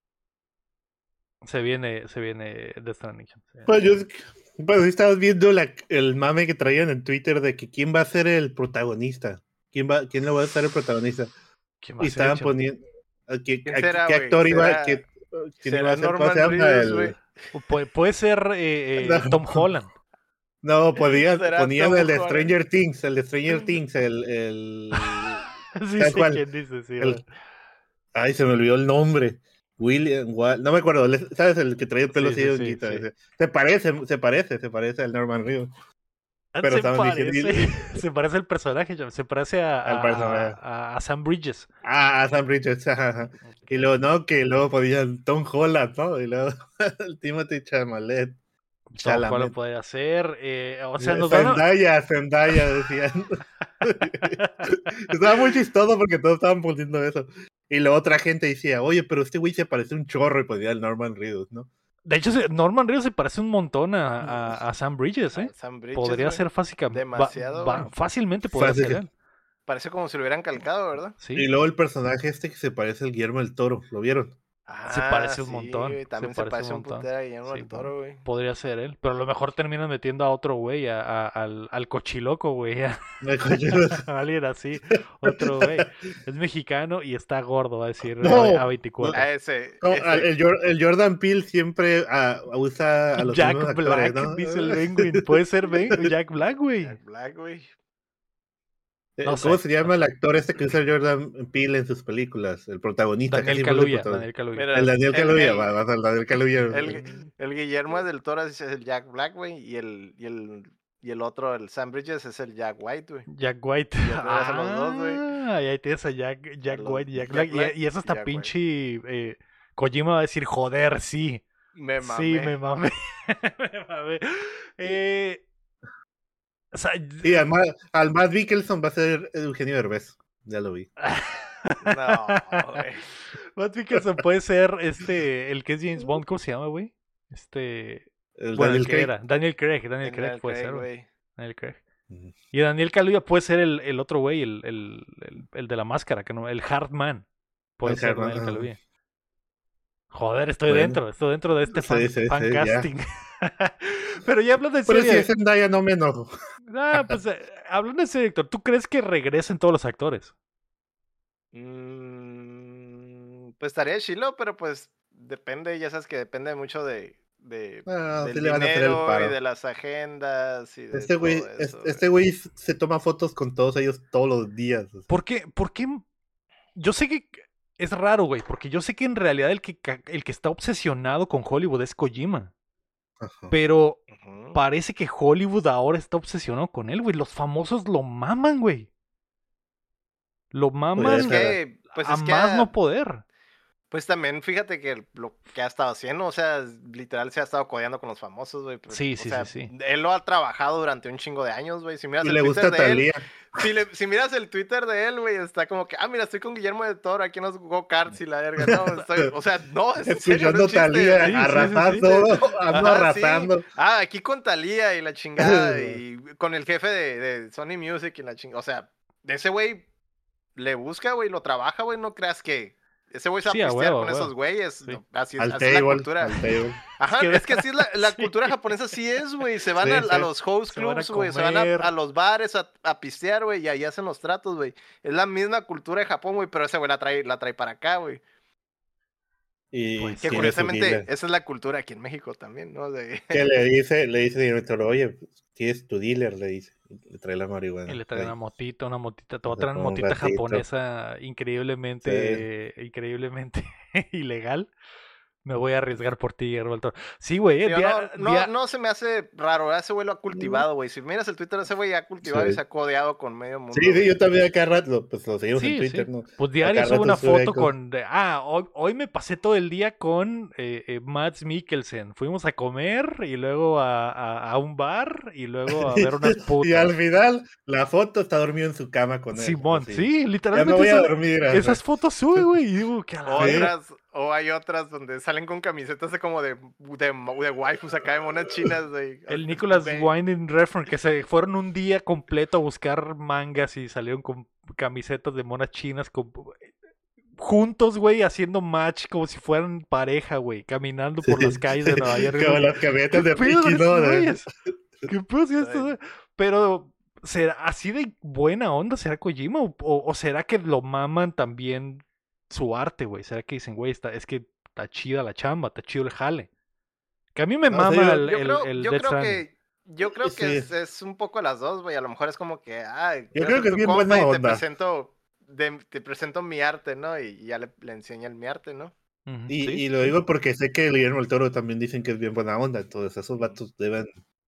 Se viene, se viene Death Stranding. Pues yo, pues estabas viendo la, el mame que traían en Twitter de que quién va a ser el protagonista. ¿Quién va, quién le va a ser el protagonista? ¿Quién va y a estaban ser, poniendo a, que, ¿Quién a, será, qué actor iba a ser. ¿Quién iba a ser? ¿Cómo se llama? El... Puede, puede ser eh, eh, no. Tom Holland. No, podían, ponían el de Stranger Things, el de Stranger Things, el... el... sí, sí, cual? ¿Quién dice? Sí, el... Ay, se me olvidó el nombre. William Wall, no me acuerdo, ¿sabes? El que traía el pelo así sí, sí, sí, sí. Se parece, se parece, se parece al Norman Reedus. Pero se, parece, diciendo... se parece al personaje, se parece a, al personaje. A, a, a Sam Bridges. Ah, a Sam Bridges, ajá. Y luego, no, que luego podían Tom Holland, ¿no? Y luego el Timothée Chalamet. Tom Holland podía hacer, eh, o sea, nos Zendaya, van a... Zendaya, decían. Estaba muy chistoso porque todos estaban poniendo eso. Y la otra gente decía, oye, pero este güey se parece un chorro y ponía el Norman Reedus, ¿no? De hecho, Norman Reedus se parece un montón a, a, a Sam Bridges, ¿eh? Sam Bridges, podría wey. ser fácilmente. Demasiado. Va, va, fácilmente podría Fácil. ser él. Parece como si lo hubieran calcado, ¿verdad? Sí. Y luego el personaje este que se parece al Guillermo del Toro, ¿lo vieron? Ah, se parece un sí, montón. Wey, también se, se parece un putero a Guillermo sí, del Toro, güey. Podría ser él. Pero a lo mejor terminan metiendo a otro güey, a, a, al, al cochiloco, güey. A, a alguien así. Otro güey. Es mexicano y está gordo, va a decir no, A veinticuatro. No, ese, no, ese. El, el Jordan Peele siempre uh, usa a los Jack mismos Black, actores, ¿no? dice el Penguin. Puede ser ben, Jack Black, güey. Jack Black, güey. No ¿Cómo sé, se llama no el actor este que usa Jordan Peele en sus películas? El protagonista. Daniel Kaluuya. Daniel Kaluuya. Mira, el Daniel Kaluuya, va, el, va a ser Daniel Kaluuya. El, el Guillermo del Toro es el Jack Black, güey, y el, y el y el otro, el Sam Bridges, es el Jack White, güey. Jack White. Ah, son los dos, güey. Y ahí tienes a Jack, Jack los, White y Jack, Jack Black. Black. Y, y eso está Jack pinche... Eh, Kojima va a decir, joder, sí. Me mamé. Sí, me mamé. me mamé. Eh... O sea, sí, al, al Matt Mikkelsen va a ser Eugenio Derbez. Ya lo vi. No, güey. Matt Mikkelsen puede ser este, el que es James Bond, ¿cómo se llama, güey? Este... El bueno, Daniel el que Craig. era. Daniel Craig, Daniel, Daniel Craig puede Craig, ser, güey. Daniel Craig. Uh-huh. Y Daniel Kaluuya puede ser el, el otro güey, el, el, el, el de la máscara, que no, el Hardman. Puede el ser Hardman, Daniel uh-huh. Kaluuya. Joder, estoy Bueno. dentro, estoy dentro de este Sí, fan, sí, sí, fancasting. Pero ya hablando de Pero serio. si es Zendaya no me enojo. Ah, pues eh, hablando en serio, Héctor, ¿tú crees que regresen todos los actores? Mm, pues estaría chilo, pero pues depende, ya sabes que depende mucho de, de Ah, sí del le van a hacer el dinero y paro. de las agendas y de Este güey, todo es- eso, güey. este güey se toma fotos con todos ellos todos los días. o sea. ¿Por qué? ¿Por qué? Yo sé que es raro, güey, porque yo sé que en realidad el que, ca- el que está obsesionado con Hollywood es Kojima. Ajá. Pero Ujú. parece que Hollywood ahora está obsesionado con él, güey. Los famosos lo maman, güey. Lo Pues maman es Pudiera ser. que, pues a es que, más no ah, poder. pues también fíjate que lo que ha estado haciendo, o sea, literal se ha estado codeando con los famosos, güey. pues, Sí, o sí, sea, sí, sí. él lo ha trabajado durante un chingo de años, güey. Si miras Y el le Twitter gusta de él, Talía. si, le- si miras el Twitter de él, güey, está como que, ah, mira, estoy con Guillermo de Toro aquí en los go-karts y la verga. No, estoy, o sea, no, es en serio, no Escuchando es chiste. Talía, Sí, sí, sí, arrasar sí. todo, ando Ajá, sí. arrasando. Ah, aquí con Talía y la chingada y con el jefe de, de Sony Music y la chingada. O sea, de ese güey le busca, güey, lo trabaja, güey, no creas que ese güey se va Sí, a a pistear huevo, con a huevo. esos güeyes. Sí. no, así, es, Al así es la table, cultura. al table. Ajá, que- es que así es la, la Sí. cultura japonesa, sí es, güey. Se van Sí, a, sí. a los host Se van a clubs, güey. Se van a, comer. a los bares a, a pistear, güey, y ahí hacen los tratos, güey. Es la misma cultura de Japón, güey, pero ese güey la trae, la trae para acá, güey. Y Pues, Que tiene su curiosamente, dealer. esa es la cultura aquí en México también, ¿no? De... Que le dice, le dice director, oye, pues, tienes tu dealer, le dice. Y le trae la marihuana. Y le traen ahí. una motita, una motita, te O voy a sea, traer por un motita ratito. japonesa increíblemente, increíblemente ilegal. Me voy a arriesgar por ti, Guillermo del Toro. Sí, güey, eh, Digo, dia- no, no, dia- no se me hace raro, ¿verdad? Ese güey lo ha cultivado, güey. Si miras el Twitter, ese güey ya ha cultivado y Sí. se ha codeado con medio mundo. Sí, sí, güey. yo también acá rato, pues lo seguimos en Sí, Twitter, sí. ¿no? Pues diario Acá subo rato una sube foto cosas. con... de, ah, hoy, hoy me pasé todo el día con eh, eh, Mads Mikkelsen. Fuimos a comer y luego a, a- a un bar y luego a ver unas putas. Y al final, la foto está dormido en su cama con él. Simón, así. sí, Ya me literalmente voy a esa- dormir. así. esas fotos sube, güey. Y digo, que a la verga. Otras, o hay otras donde salen con camisetas de como de, de, de waifus acá de monas chinas, güey. El Nicholas Güey. Winding Refn, que se fueron un día completo a buscar mangas y salieron con camisetas de monas chinas con- juntos, güey, haciendo match como si fueran pareja, güey, caminando por las calles de Nueva York. Como las camionetas de ¿Qué pedo Ricky, con ¿no? estos De- güeyes? ¿Qué pedo con estos Ay. güeyes? Pero, ¿será así de buena onda será Kojima? ¿O, o- o será que lo maman también su arte, güey? ¿Será que dicen, güey, está, es que está chida la chamba, está chido el jale? Que a mí me No, mama sí, yo- el, Yo el, creo, el yo Death creo Stranding. que, yo creo que Sí. es, es un poco las dos, güey. A lo mejor es como que, ah, Yo quiero creo ser que es tu bien compa buena y te onda. presento, de- te presento mi arte, ¿no? Y, y ya le, le enseña el mi arte, ¿no? Ujú, Y, sí, y lo sí. digo porque sé que Guillermo del Toro también dicen que es bien buena onda. Entonces, esos vatos deben.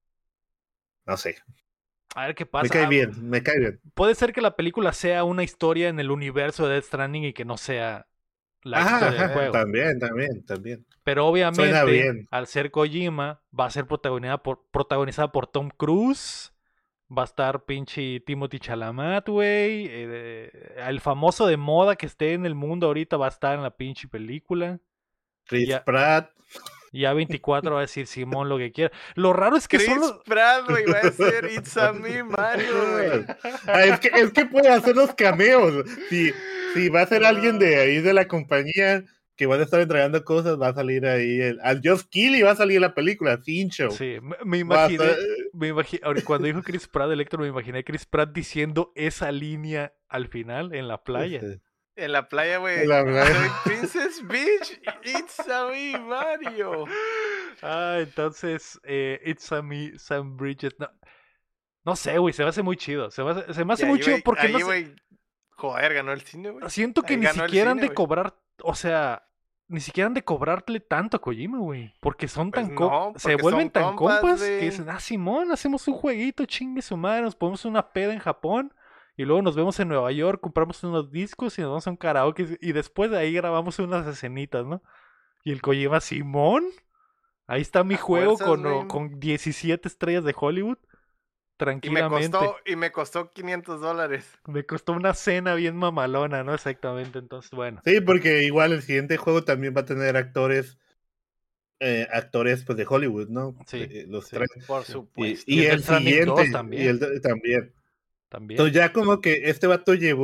No sé. A ver qué Me pasa. cae Ah, bien, me cae bien. puede ser que la película sea una historia en el universo de Death Stranding y que no sea la Ajá, historia del ajá, juego. también, también, también. Pero obviamente, bien. al ser Kojima, va a ser protagonizada por, protagonizada por Tom Cruise. Va a estar pinche Timothy Chalamet, güey. eh, el famoso de moda que esté en el mundo ahorita va a estar en la pinche película. Chris Ya- Pratt. Y A veinticuatro va a decir Simón lo que quiera. Lo raro es que Chris son los... Pratt, güey, va a ser It's a Me Mario, güey. Ah, es, que, es que puede hacer los cameos. Si, si va a ser alguien de ahí de la compañía que van a estar entregando cosas, va a salir ahí. El, al Just Kill y va a salir la película, Fincho. Sí, me, me Va a imaginé, estar- me imagi- ahora, cuando dijo Chris Pratt, Electro, me imaginé a Chris Pratt diciendo esa línea al final en la playa. Este, En la playa, güey. En la playa. Soy Princess Beach, It's a Me Mario. Ah, entonces, eh, It's a Me, Sam Bridges. No, no sé, güey, se me hace muy chido. Se me hace, se me hace Y muy ahí, chido güey, porque ahí, no sé- güey, joder, ganó el cine, güey. siento que ahí ni ganó el siquiera han cine, de güey. cobrar, o sea, ni siquiera han de cobrarle tanto a Kojima, güey. Porque son Pues tan co- no, se porque vuelven son tan compas, compas güey. que dicen, ah, Simón, hacemos un jueguito, chingue su madre, nos ponemos una peda en Japón y luego nos vemos en Nueva York, compramos unos discos y nos vamos a un karaoke y después de ahí grabamos unas escenitas, ¿no? Y el Kojima, Simón, ahí está mi A juego fuerzas, con, güey. con diecisiete estrellas de Hollywood. Y me Tranquilamente. costó, y me costó quinientos dólares. Me costó una cena bien mamalona, ¿no? Exactamente, entonces, bueno. Sí, porque igual el siguiente juego también va a tener actores. eh, actores pues de Hollywood, ¿no? Sí, Eh, los sí. tres. Por Sí. Y, supuesto. y Y el el Death Stranding siguiente. dos también. Y el de- también. También. Entonces ya como que este vato llevó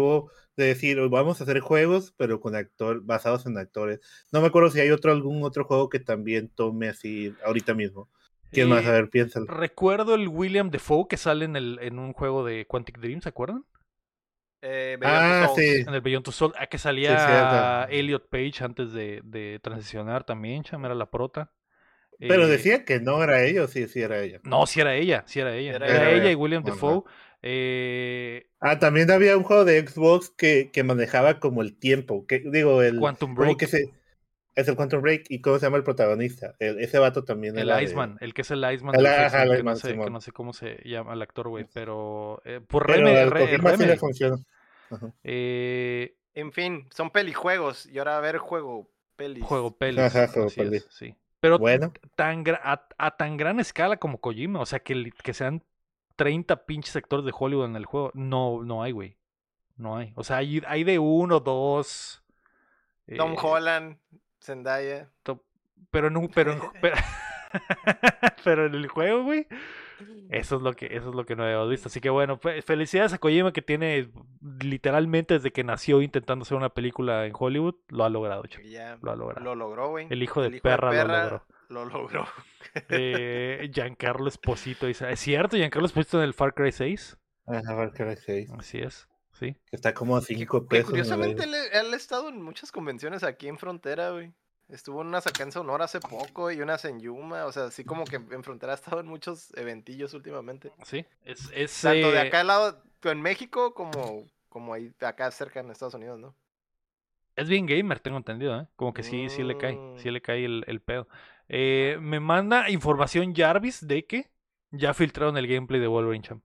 de decir, vamos a hacer juegos, pero con actor, basados en actores. No me acuerdo si hay otro algún otro juego que también tome así ahorita mismo. ¿Quién más? A Eh, ver, piénsalo. recuerdo el William Defoe que sale en, el, en un juego de Quantic Dream, ¿se acuerdan? Eh, Beyond Two Ah, Souls. sí. En el Beyond Two Souls, a que Sí, salía cierto. Elliot Page antes de, de transicionar también, cham, era la prota. Pero Eh, decía que no era ella, o sí, sí era ella. no, sí era ella, sí era ella. Era Era Era ella. ella y ella. William Ajá. Defoe. Eh, Ah, también había un juego de Xbox que, que manejaba como el tiempo, que digo, el Quantum como que Break, se es el Quantum Break y cómo se llama el protagonista. El- ese vato también el era de Iceman, el que es el Iceman el, del ajá, Hellsing, el que no Iceman, sé, que Simón. no sé cómo se llama el actor, güey, pero eh, por Pero Reme- al Re- Kojima sí le Remedy. funciona. Ajá. Eh, En fin, son pelijuegos. Y ahora a ver juego, pelis. juego pelis, Ajá, juego así perdí. es, sí. Pero Bueno, tan gra- a, a tan gran escala como Kojima, o sea, que, li- que sean treinta pinches actores de Hollywood en el juego, no, no hay, güey. No hay. O sea, hay, hay de uno, dos. Tom eh, Holland, Zendaya. to- pero no, pero, en ju- pero, pero en el juego, güey. Eso es lo que, eso es lo que no habíamos visto. Así que bueno, fe- felicidades a Kojima que tiene literalmente desde que nació intentando hacer una película en Hollywood, lo ha logrado, chaval. Y ya Lo ha logrado. lo logró, güey. El hijo de El hijo de perra lo perra logró. lo logró. Eh, Giancarlo Esposito dice, ¿es cierto? Giancarlo Esposito en el Far Cry seis. ajá, a ver qué seis. Así es, sí. Que está como a Que, cinco que pesos. curiosamente ¿no? él, él ha estado en muchas convenciones aquí en Frontera, güey. Estuvo en unas acá en Sonora hace poco y unas en Yuma. O sea, así como que en Frontera ha estado en muchos eventillos últimamente. Sí, es, es, Tanto de eh, acá al lado, en México, como, como ahí acá cerca en Estados Unidos, ¿no? es bien gamer, tengo entendido, ¿eh? Como que sí, sí le cae, sí Mm. le cae el, el pedo. Eh, me manda información Jarvis de que ya filtraron el gameplay de Wolverine Champ.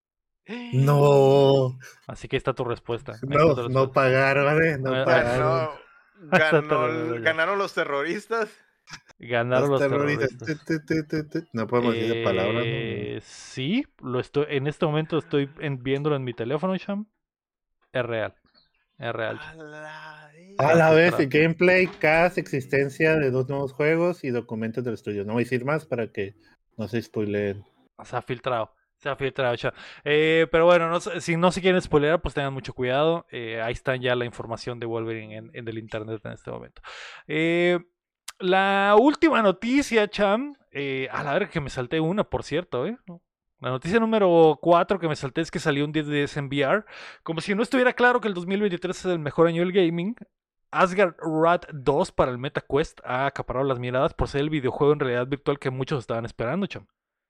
No, Así que ahí está tu respuesta. Ahí está no, tu no respuesta. pagaron, ¿eh? No Ah, pagaron. Ganó, ahí está tu ganó, el- respuesta. ganaron los terroristas. Ganaron Los los terroristas. Tu, terroristas. tu, tu, tu, tu. No podemos decir esa palabra, ¿no? No. Eh, sí, lo estoy, en este momento estoy en- viéndolo en mi teléfono, Cham. Es real. Es real. Cham. A la A la vez, filtrado. el gameplay, cast, existencia de dos nuevos juegos y documentos del estudio. No voy a decir más para que no se spoileen. Se ha filtrado. Se ha filtrado, Cham. Eh, pero bueno, no sé- si no se quieren spoilear, pues tengan mucho cuidado. Eh, ahí está ya la información de Wolverine en, en el internet en este momento. Eh, la última noticia, Cham. Eh, a la verga que me salté una, por cierto, ¿eh? La noticia número cuatro que me salté es que salió un diez de diez en V R. Como si no estuviera claro que el dos mil veintitrés es el mejor año del gaming, Asgard dos para el MetaQuest ha acaparado las miradas por ser el videojuego en realidad virtual que muchos estaban esperando, Cham.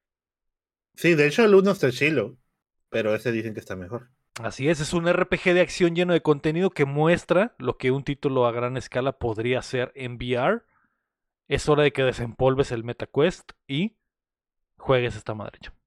Sí, de hecho el uno está chilo, pero ese dicen que está mejor. Así es, es un R P G de acción lleno de contenido que muestra lo que un título a gran escala podría ser en V R. Es hora de que desempolves el MetaQuest y juegues esta madre, Cham.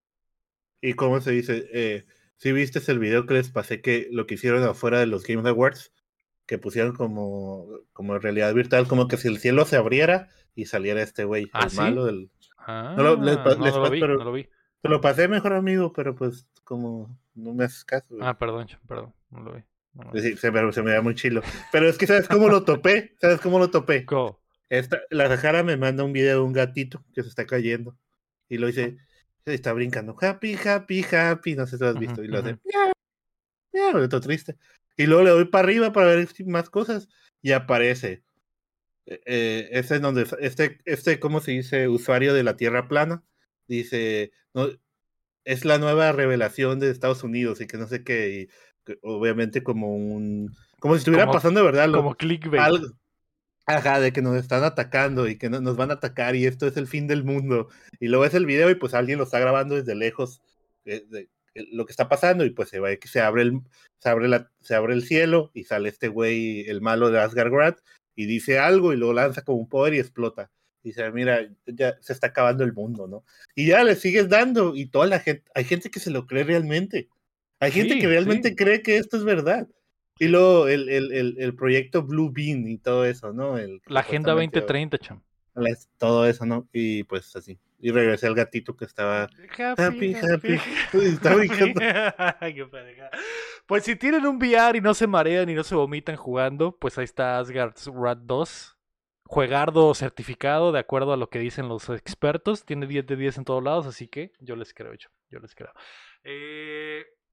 ¿Y cómo se dice? Eh, si viste el video que les pasé que lo que hicieron afuera de los Game Awards, que pusieron como, como realidad virtual, como que si el cielo se abriera y saliera este güey, ¿Ah, el sí? malo del... Ah, No lo, les, no, les no lo pas- vi, pero, no lo vi. te lo pasé mejor amigo, pero pues como no me haces caso, güey. Ah, perdón, Cham, perdón, no lo vi. No lo vi. Sí, se, me, se me da muy chilo. Pero es que ¿sabes cómo lo topé? ¿Sabes cómo lo topé? Go. Esta, la Sahara me manda un video de un gatito que se está cayendo. Y lo dice, se está brincando. Happy, happy, happy. No sé si lo has visto. Ujú, Y lo hace, ujú. miau, miau, todo triste. Y luego le doy para arriba para ver más cosas. Y aparece. Eh, eh, ese es donde, este, este, ¿cómo se dice? Usuario de la Tierra plana. Dice, no, es la nueva revelación de Estados Unidos y que no sé qué. Y que, obviamente como un, como si estuviera Como, pasando de verdad. Lo, como clickbait. algo. Ajá, de que nos están atacando y que no, nos van a atacar y esto es el fin del mundo. Y luego ves el video y pues alguien lo está grabando desde lejos de, de, de lo que está pasando y pues se ve que se abre el, se abre la, se abre el cielo y sale este güey, el malo de Asgard, y dice algo y luego lanza como un poder y explota. Y dice, mira, ya se está acabando el mundo, ¿no? Y ya le sigues dando y toda la gente, hay gente que se lo cree realmente. Hay gente Sí, que realmente sí. cree que esto es verdad. Y luego el, el, el, el proyecto Blue Bean y todo eso, ¿no? El, La Agenda supuestamente, veinte treinta, Cham. las- todo eso, ¿no? Y pues así. Y regresé al gatito que estaba happy, happy. Uy, estaba brincando. Qué pendeja. Pues si tienen un V R y no se marean y no se vomitan jugando, pues ahí está Asgard's Wrath dos. Juegardo certificado, de acuerdo a lo que dicen los expertos. Tiene diez de diez en todos lados, así que yo les creo, yo, yo les creo. Eh,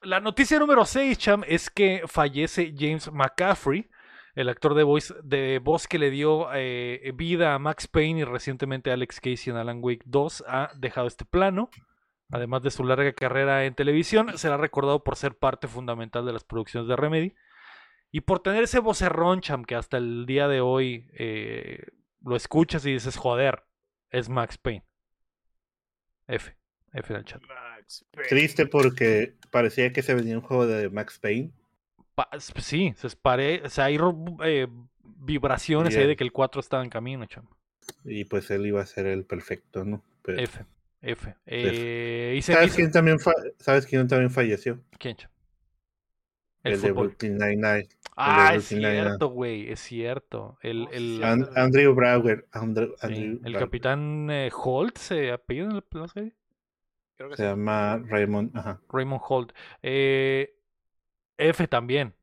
La noticia número seis, Cham, es que fallece James McCaffrey, el actor de voz, de voz que le dio eh, vida a Max Payne y recientemente a Alex Casey en Alan Wake dos, ha dejado este plano. Además de su larga carrera en televisión, será recordado por ser parte fundamental de las producciones de Remedy y por tener ese vocerrón, Cham, que hasta el día de hoy eh, lo escuchas y dices, joder, es Max Payne. F. F en el chat. Max Payne. Triste porque parecía que se venía un juego de Max Payne. Pa- sí, se pare, o sea, hay eh, vibraciones Bien. ahí de que el cuatro estaba en camino, Cham. Y pues él iba a ser el perfecto, ¿no? Pero, F. F. Eh, y se ¿Sabes dice- quién también fa- ¿Sabes quién también falleció? ¿Quién, Cham? El, El, de fútbol. Brooklyn Nine-Nine. Ah, de es Brooklyn Nine-Nine. cierto, güey, es cierto. El, Oh, sí, el, cierto. An- Andrew Brower. Andrew, sí, Andrew el Brower. capitán eh, Holt se apellida en la, la serie. Creo que Se sí. llama Raymond. Ajá. Raymond Holt. Eh, F también.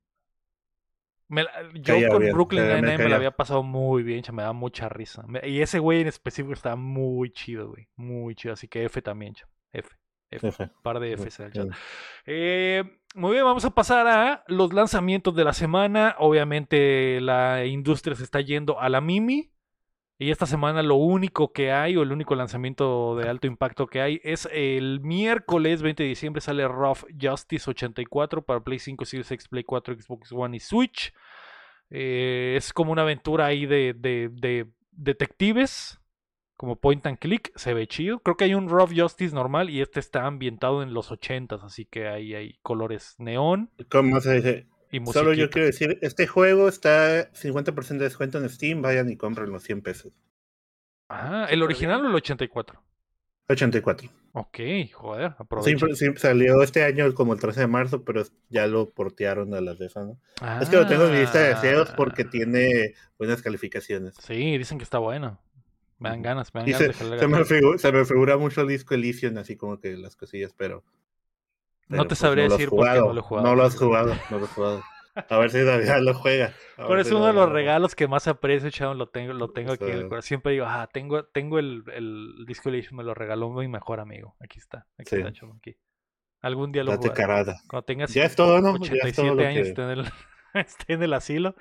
Me la- yo Caía con bien, Brooklyn se me Nine-Nine me caía. la había pasado muy bien, cha, me da mucha risa. Me- y ese güey en específico está muy chido, güey. Muy chido. Así que F también, cha. F. F. F. Par de Fs en el chat. Bien. Eh, muy bien, vamos a pasar a los lanzamientos de la semana. Obviamente la industria se está yendo a la Mimi. Y esta semana lo único que hay, o el único lanzamiento de alto impacto que hay, es el miércoles veinte de diciembre sale Rough Justice ochenta y cuatro para Play cinco, Series X, Play cuatro, Xbox One y Switch. Eh, es como una aventura ahí de, de, de detectives, como point and click, se ve chido. Creo que hay un Rough Justice normal y este está ambientado en los ochentas, así que ahí hay colores neón ¿Cómo se dice? y Solo yo musiquita. quiero decir, este juego está cincuenta por ciento de descuento en Steam, vayan y compren los cien pesos. Ah, Súper ¿el original bien. o el ochenta y cuatro? ochenta y cuatro. Ok, joder, aprovecha. Siempre, siempre salió este año como el trece de marzo, pero ya lo portearon a las de esas, ¿no? Ah, Es que lo tengo en mi lista de deseos porque tiene buenas calificaciones. sí, dicen que está bueno. Me dan Ujú. ganas, me dan Y ganas se, de jalar se, me gatillo. figu- se me figura mucho el disco Elysium, así como que las cosillas, pero... No pero te pues sabría no lo has decir porque jugado, no lo he jugado. No lo has jugado, no lo has jugado. A ver si todavía lo juega. a Pero ver es si uno de todavía los lo juega. regalos que más aprecio, chavo. Lo tengo, lo tengo aquí en el Eso. corazón. Siempre digo, ah, tengo, tengo el, el disco Elysium, me lo regaló mi mejor amigo. Aquí está, aquí Sí. está, chavo, aquí. Algún día lo Date jugaré. carada. Cuando tengas Ya es todo, ¿no? Ya ochenta y es todo siete lo años que... esté en el, esté en el asilo.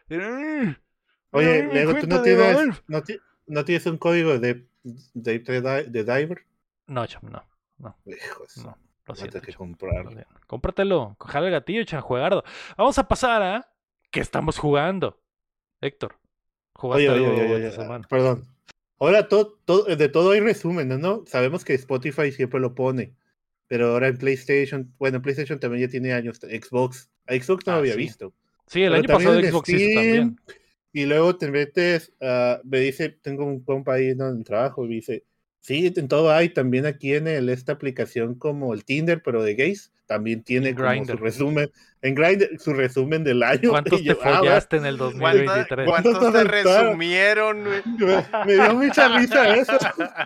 Oye, Ay, mi Lego, ¿tú cuenta no de tienes, Valve. no, ti- no tienes un código de, de, de, de Diver? No, chavo, no, no, Hijos, no. Lo vas a siento, tener que chavo. comprarlo. Lo siento. Cómpratelo, jala el gatillo, chan, juegardo. Vamos a pasar a ¿qué estamos jugando? Héctor, ¿jugaste Oye, oye, algo oye, oye, esta ah, semana? perdón. Ahora todo, todo, de todo hay resumen, ¿no? ¿no? Sabemos que Spotify siempre lo pone, pero ahora en PlayStation, bueno, en PlayStation también ya tiene años, Xbox, a Xbox no lo Ah, había sí. visto. Sí, el Pero año también pasado en Xbox hizo Steam, también. y luego te metes, ah, me dice, tengo un compa ahí ¿no? en el trabajo, y me dice, sí, en todo hay, también aquí en el, esta aplicación como el Tinder, pero de gays, también tiene En como Grindr. su resumen, en Grindr, su resumen del año. ¿Cuántos y te yo, ah, bueno, follaste en el dos mil veintitrés? ¿Cuántos ¿Cuántos te te faltaron? resumieron, güey? me, me dio mucha risa eso.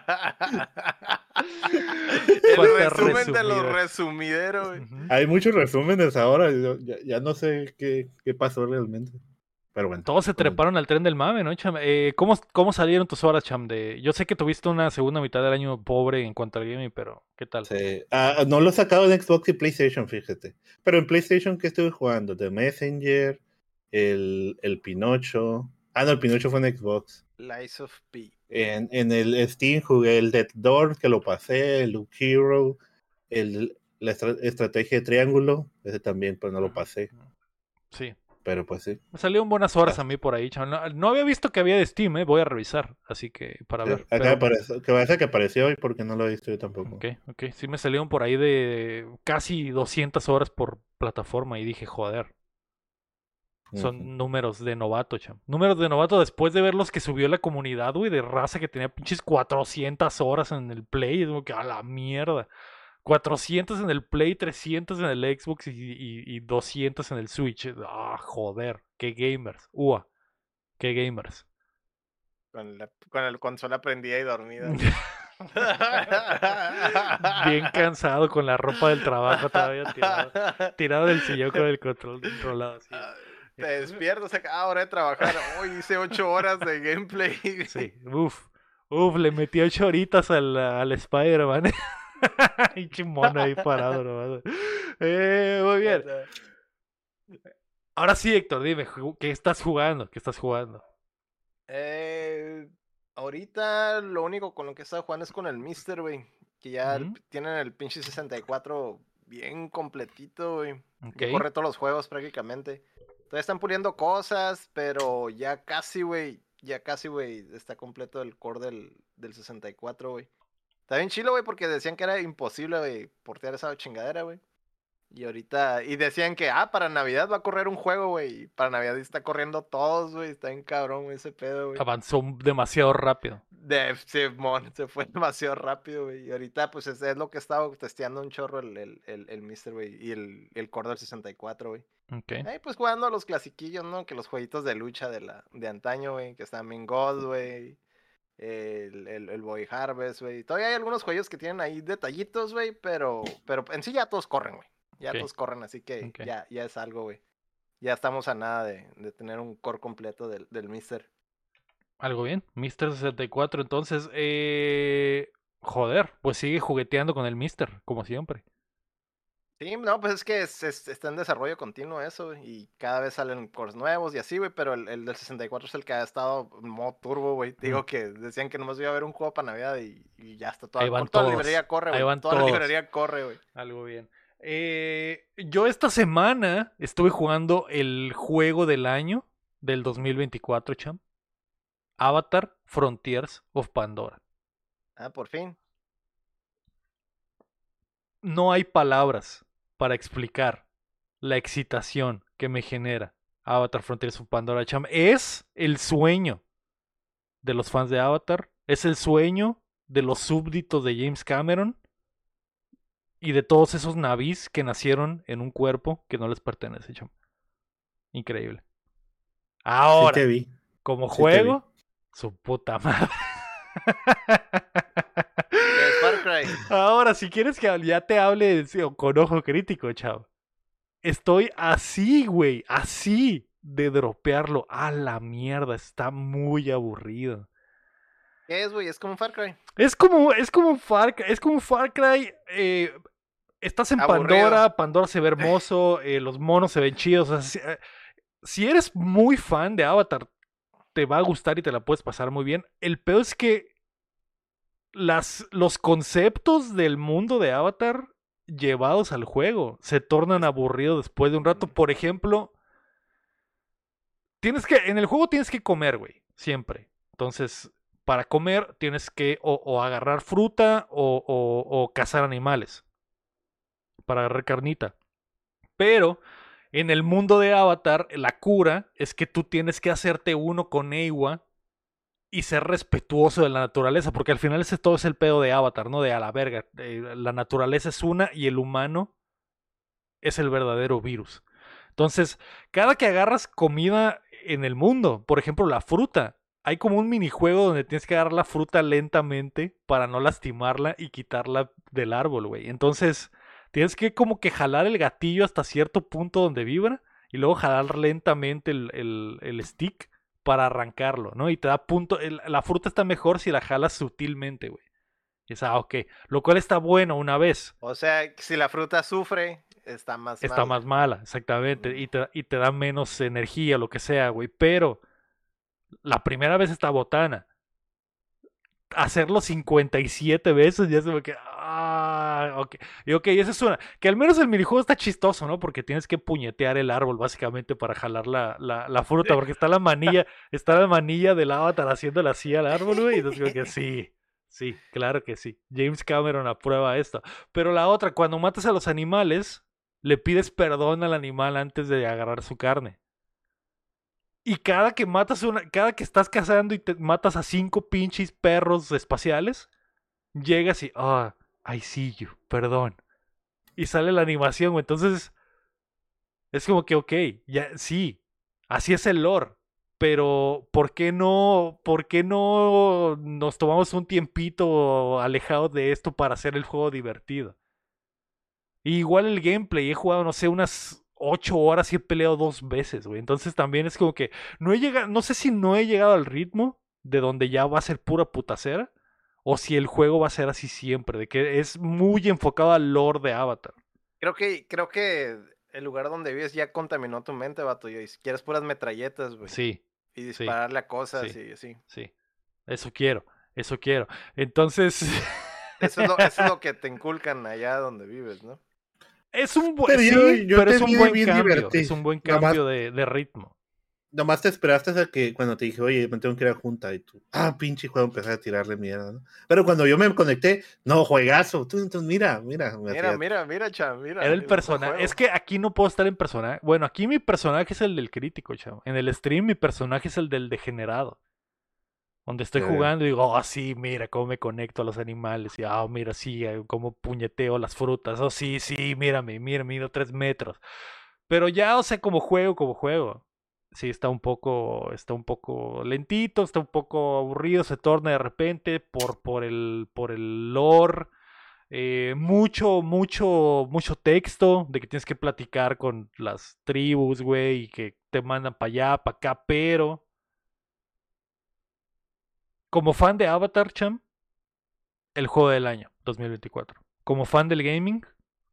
El ¿Cuántas resumen de los resumidas? resumideros, güey. Ujú. Hay muchos resúmenes ahora, yo ya, ya no sé qué, qué pasó realmente. Pero bueno. Todos se comenta. treparon al tren del mame, ¿no, Cham? Eh, ¿cómo, ¿Cómo salieron tus horas, Cham? De... Yo sé que tuviste una segunda mitad del año pobre en cuanto al gaming, pero ¿qué tal? Sí. Ah, no lo he sacado en Xbox y PlayStation, fíjate. Pero en PlayStation, ¿qué estuve jugando? The Messenger, el, el Pinocho. Ah, no, el Pinocho fue en Xbox. Lies of P. En, en el Steam jugué el Dead Door, que lo pasé, el Loop Hero, el, la estra- estrategia de triángulo, ese también, pero no lo pasé. Sí. Pero pues sí. Me salieron buenas horas a mí por ahí, Cham. No, no había visto que había de Steam, ¿eh? Voy a revisar, así que para ver. Acá pero- apareció, que parece que apareció hoy porque no lo he visto yo tampoco. Ok, ok. Sí me salieron por ahí de casi doscientas horas por plataforma y dije, joder, son Ujú. números de novato, Cham. Números de novato después de ver los que subió la comunidad, güey, de raza que tenía pinches cuatrocientas horas en el Play. Es como que a la mierda. cuatrocientas en el Play, trescientas en el Xbox y, y, y doscientas en el Switch. Ah, joder. Qué gamers. Ua. Qué gamers. Con la, con el consola prendida y dormida. Bien cansado con la ropa del trabajo todavía tirado. Tirado del sillón con el control controlado. Así. Te despiertas a cada hora de trabajar. Hoy hice ocho horas de gameplay. Sí, uf. Uf, le metí ocho horitas al, al Spider-Man. Y chimono ahí parado nomás. Eh, muy bien. Ahora sí, Héctor, dime, ¿qué estás jugando? ¿Qué estás jugando? Eh, ahorita lo único con lo que estaba jugando es con el Mister, güey. Que ya Ujú. tienen el pinche sesenta y cuatro bien completito, güey. Ok. Ya corre todos los juegos prácticamente. Todavía están puliendo cosas, pero ya casi, güey. Ya casi, güey. Está completo el core del, del sesenta y cuatro, güey. Está bien chilo, güey, porque decían que era imposible, güey, portear esa chingadera, güey. Y ahorita, y decían que, ah, para Navidad va a correr un juego, güey. Y para Navidad está corriendo todos, güey. Está bien cabrón, güey, ese pedo, güey. Avanzó demasiado rápido. De Simón, se fue demasiado rápido, güey. Y ahorita, pues, es, es lo que he estado testeando un chorro el, el, el, el Mister, güey. Y el, el core del sesenta y cuatro, güey. Ok. Ahí, pues, jugando a los clasiquillos, ¿no? Que los jueguitos de lucha de, la, de antaño, güey. Que están bien God, güey. El, el, el Boy Harvest, güey. Todavía hay algunos juegos que tienen ahí detallitos, güey. Pero, pero en sí ya todos corren, güey. Ya Ok. todos corren, así que Ok. ya, ya es algo, güey. Ya estamos a nada de, de tener un core completo del, del Mister. Algo bien. Mister sesenta y cuatro, entonces, eh... joder, pues sigue jugueteando con el Mister, como siempre. Sí, no, pues es que es, es- está en desarrollo continuo eso, güey, y cada vez salen cores nuevos y así, güey, pero el, el del sesenta y cuatro es el que ha estado en modo turbo, güey. Te digo que decían que nomás iba a haber un juego para Navidad y, y ya está. Toda, Ahí van toda la todos. librería corre, Ahí güey. van Toda la todos. librería corre, güey. Algo bien. Eh, yo esta semana estuve jugando el juego del año del dos mil veinticuatro, cham. Avatar Frontiers of Pandora. Ah, por fin. No hay palabras para explicar la excitación que me genera Avatar Frontiers of Pandora, cham. Es el sueño de los fans de Avatar. Es el sueño de los súbditos de James Cameron y de todos esos navis que nacieron en un cuerpo que no les pertenece, cham. Increíble. Ahora, Sí te vi. como Sí te juego, su puta madre. ¿Qué es Far Cry? Ahora, si quieres que ya te hable sí, con ojo crítico, chavo. Estoy así, güey, así de dropearlo. A la mierda, está muy aburrido. ¿Qué es, güey? Es como un Far Cry. Es como, es como un Far Cry, es como un Far Cry. Eh, estás en Aburrido. Pandora, Pandora se ve hermoso, eh, los monos se ven chidos. O sea, si, eh, si eres muy fan de Avatar, te va a gustar y te la puedes pasar muy bien. El peor es que las, los conceptos del mundo de Avatar llevados al juego se tornan aburridos después de un rato. Por ejemplo, tienes que, en el juego tienes que comer, güey, siempre. Entonces, para comer tienes que o, o agarrar fruta o, o, o cazar animales para agarrar carnita. Pero en el mundo de Avatar, la cura es que tú tienes que hacerte uno con Eywa y ser respetuoso de la naturaleza, porque al final ese todo es el pedo de Avatar, ¿no? De a la verga. Eh, la naturaleza es una y el humano es el verdadero virus. Entonces, cada que agarras comida en el mundo, por ejemplo, la fruta, hay como un minijuego donde tienes que agarrar la fruta lentamente para no lastimarla y quitarla del árbol, güey. Entonces, tienes que como que jalar el gatillo hasta cierto punto donde vibra y luego jalar lentamente el, el, el stick para arrancarlo, ¿no? Y te da punto. El, la fruta está mejor si la jalas sutilmente, güey. Y es, ah, ok. Lo cual está bueno una vez. O sea, si la fruta sufre, está más Está mal. más mala, exactamente. Mm. Y te, y te da menos energía, lo que sea, güey. Pero la primera vez está botana. Hacerlo cincuenta y siete veces ya se me queda. Ah, ok. Y ok, esa es una. Que al menos el minijuego está chistoso, ¿no? Porque tienes que puñetear el árbol básicamente para jalar la, la, la fruta. Porque está la manilla, está la manilla del Avatar haciéndole así al árbol, güey. Y entonces creo que sí. Sí, claro que sí. James Cameron aprueba esto. Pero la otra, cuando matas a los animales, le pides perdón al animal antes de agarrar su carne. Y cada que matas una, cada que estás cazando y te matas a cinco pinches perros espaciales, llegas y, ah, oh, I see you, perdón. Y sale la animación, güey. Entonces, es como que, ok, ya, sí, así es el lore. Pero, ¿por qué no, por qué no nos tomamos un tiempito alejado de esto para hacer el juego divertido? Y igual el gameplay, he jugado, no sé, unas ocho horas y he peleado dos veces, güey. Entonces también es como que no he llegado, no sé si no he llegado al ritmo de donde ya va a ser pura putacera o si el juego va a ser así siempre, de que es muy enfocado al lore de Avatar. Creo que, creo que el lugar donde vives ya contaminó tu mente, vato. Y si quieres puras metralletas, güey. Sí, Y sí, dispararle a cosas sí, y así. sí. Eso quiero, eso quiero. Entonces, Eso es lo, eso es lo que te inculcan allá donde vives, ¿no? es un buen, Pero yo, sí, yo pero te es un vi buen bien cambio, divertido. es un buen Nomás, cambio de, de ritmo. nomás te esperaste a que cuando te dije, oye, me tengo que ir a junta, y tú, ah, pinche juego, empecé a tirarle mierda, ¿no? Pero cuando yo me conecté, no, juegazo. Tú, entonces, mira, mira. me Mira, hacía- mira, mira, cham, mira. Era el es un personaje. juego. Es que aquí no puedo estar en personaje. Bueno, aquí mi personaje es el del crítico, chavo. En el stream mi personaje es el del degenerado. Donde estoy Ya veo. jugando y digo, oh, sí, mira cómo me conecto a los animales. Y, ah, mira, sí, eh, cómo puñeteo las frutas. Oh, sí, sí, mírame, mira, mido tres metros. Pero ya, o sea, como juego, como juego. Sí, está un poco, está un poco lentito, está un poco aburrido, se torna de repente por, por el, por el lore. Eh, mucho, mucho, mucho texto de que tienes que platicar con las tribus, güey, y que te mandan para allá, para acá, pero como fan de Avatar, Cham, el juego del año, dos mil veinticuatro. Como fan del gaming,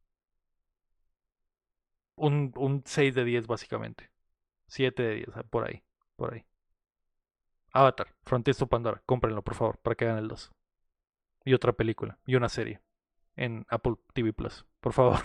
un, un seis de diez básicamente. siete de diez, por ahí, por ahí. Avatar, Frontiers to Pandora, cómprenlo por favor, para que hagan el dos. Y otra película, y una serie, en Apple T V Plus, por favor.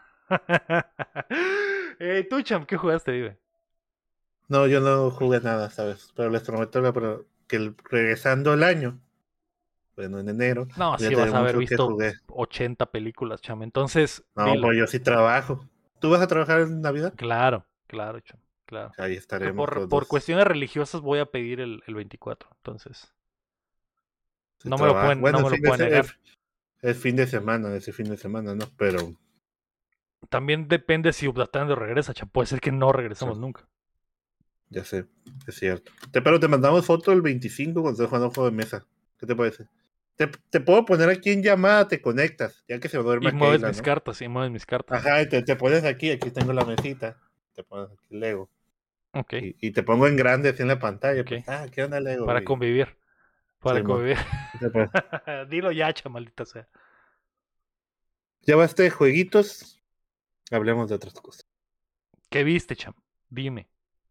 eh, tú, Cham, ¿qué jugaste, dime? No, yo no jugué nada, ¿sabes? Pero les prometo la pro- que el- regresando el año, bueno, en enero, No, voy a sí vas tener a haber mucho que visto jugué. ochenta películas, chamo. Entonces, No, dilo. pues yo sí trabajo. ¿Tú vas a trabajar en Navidad? Claro, claro, chamo, claro. Ahí Que estaremos por, los por dos. cuestiones religiosas voy a pedir el, el veinticuatro. Entonces, Sí no me lo trabajo. pueden, Bueno, no el me lo fin de, pueden se- negar. el- el fin de semana, ese fin de semana, ¿no? Pero También depende si Updatando regresa, chamo. Puede ser que no sí, regresemos nunca. ya sé, es cierto. Te, pero te mandamos foto el veinticinco cuando estés jugando un juego de mesa. ¿Qué te parece? Te, te puedo poner aquí en llamada, te conectas, ya que se Y duerma mueves Keila, mis ¿no? cartas, y mueves mis cartas. Ajá, y te, te pones aquí, aquí tengo la mesita. Te pones aquí Lego. Ok, Y, y te pongo en grande así en la pantalla. ok. Pues, ah, ¿qué onda Lego? Para Y, convivir. Para sí, mo. convivir. Ya, pues, Dilo ya, chamo, maldita sea. ya basta de jueguitos, hablemos de otras cosas. ¿Qué viste, chamo? Dime.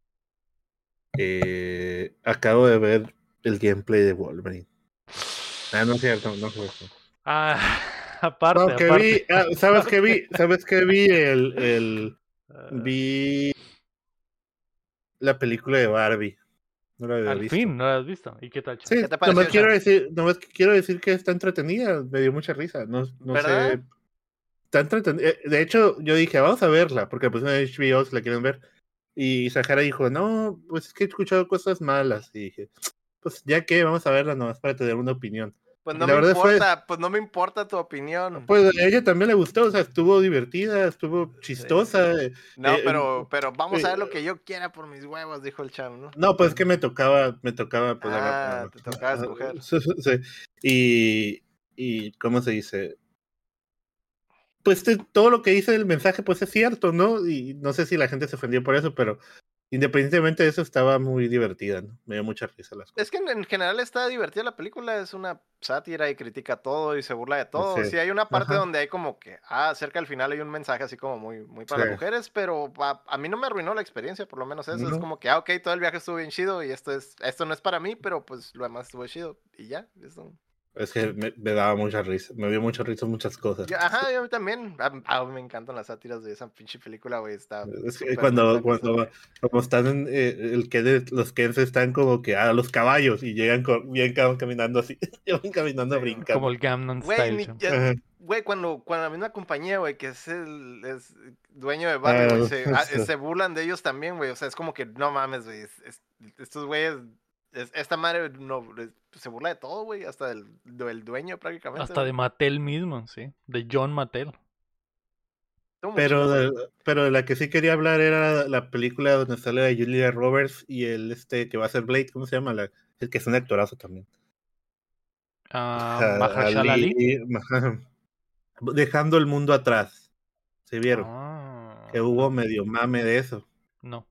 Eh, acabo de ver el gameplay de Wolverine. Ah, no es cierto, no es cierto. Ah, aparte, No, que aparte. vi, ah, ¿sabes qué vi? aparte. ¿Sabes qué vi? El, el, Ah, vi la película de Barbie. No la había al visto. fin, no lo has visto. ¿Y qué tal, chamo? Sí, ¿Qué te nomás pareció, quiero Cham? decir, nomás quiero decir que está entretenida, me dio mucha risa. No, no ¿Verdad? sé. Está entretenida. Eh, De hecho, yo dije, vamos a verla, porque pues en H B O si la quieren ver. Y Sahara dijo, no, pues es que he escuchado cosas malas. Y dije, pues ya que vamos a verla nomás para tener una opinión. Pues Y no la me verdad fue, importa, pues no me importa tu opinión. pues a ella también le gustó, o sea, estuvo divertida, estuvo chistosa. eh, No, eh, pero, pero vamos a eh, ver lo que yo quiera por mis huevos, dijo el Cham, ¿no? no, pues es que me tocaba, me tocaba, pues, Ah, aga- te tocaba ah, escoger. sí, y, y, ¿cómo se dice? Pues te- todo lo que dice el mensaje, pues es cierto, ¿no? Y no sé si la gente se ofendió por eso, pero independientemente de eso, estaba muy divertida, ¿no? Me dio mucha risa las Es cosas. que en, en general está divertida la película, es una sátira y critica todo y se burla de todo. Sí, Sí, hay una parte ajá, donde hay como que, ah, cerca al final hay un mensaje así como muy, muy para sí, las mujeres, pero a, a mí no me arruinó la experiencia, por lo menos eso. Es ¿no? como que, ah, ok, todo el viaje estuvo bien chido y esto es, esto no es para mí, pero pues lo demás estuvo chido y ya. Eso. Es que me, me daba mucha risa, me dio mucha risa muchas cosas. Yo, ajá, yo también. A, a mí me encantan las sátiras de esa pinche película, güey. Está Es que súper cuando, metañosa. cuando como están en, eh, el que de, los Kens están como que a los caballos y llegan con, bien cabrón caminando así, llevan caminando Sí, güey. Como brincando. el Gangnam Güey, Style, ni- chamo. ya- Ajá. güey, cuando, cuando la misma compañía, güey, que es el es dueño de Barbie, güey, Ah, se, ah, sí. se burlan de ellos también, güey. O sea, es como que no mames, güey. es- es- estos güeyes, es- esta madre no, es- se burla de todo, güey. Hasta del, del dueño prácticamente. Hasta de güey. Mattel mismo, sí. De John Mattel. Estuvo muy Pero chido, güey. de, pero de la que sí quería hablar era la película donde sale a Julia Roberts y el este que va a ser Blade, ¿cómo se llama? La, el que es un actorazo también. Ah, Ja- Mahershala Ali. Ali, ajá. Dejando el mundo atrás. ¿Se vieron? Que Ah, hubo no, medio mame de eso. no.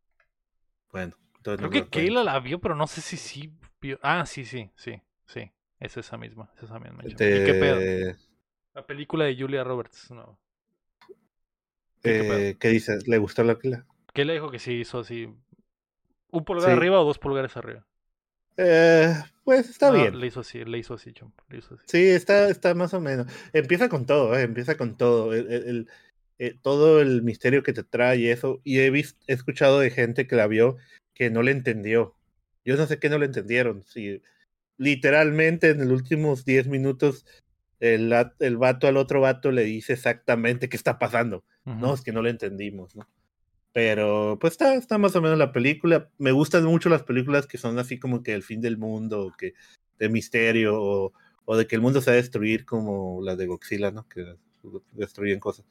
Bueno, entonces Creo no que lo cuento. Kayla la vio, pero no sé si sí vio. Ah, sí, sí, sí, sí. Es esa misma, es esa misma. Cham. Te- ¿Y qué pedo? La película de Julia Roberts, no. ¿Qué, qué pedo? eh, ¿Qué dices? ¿Le gustó la pila? ¿Qué le dijo que sí hizo así? ¿Un pulgar Sí. arriba o dos pulgares arriba? Eh, pues está No, bien. le hizo así, le hizo así, chum, le hizo así. Sí, está, está más o menos. Empieza con todo, ¿eh? Empieza con todo. El, el- el- eh, todo el misterio que te trae y eso. Y he visto, he escuchado de gente que la vio que no le entendió. Yo no sé qué no le entendieron. Sí, literalmente en los últimos diez minutos el, at- el vato al otro vato le dice exactamente qué está pasando. Ujú. No, es que no lo entendimos, ¿no? Pero pues está, está más o menos la película. Me gustan mucho las películas que son así como que el fin del mundo, o que de misterio, o, o de que el mundo se va a destruir como las de Godzilla, ¿no? Que destruyen cosas.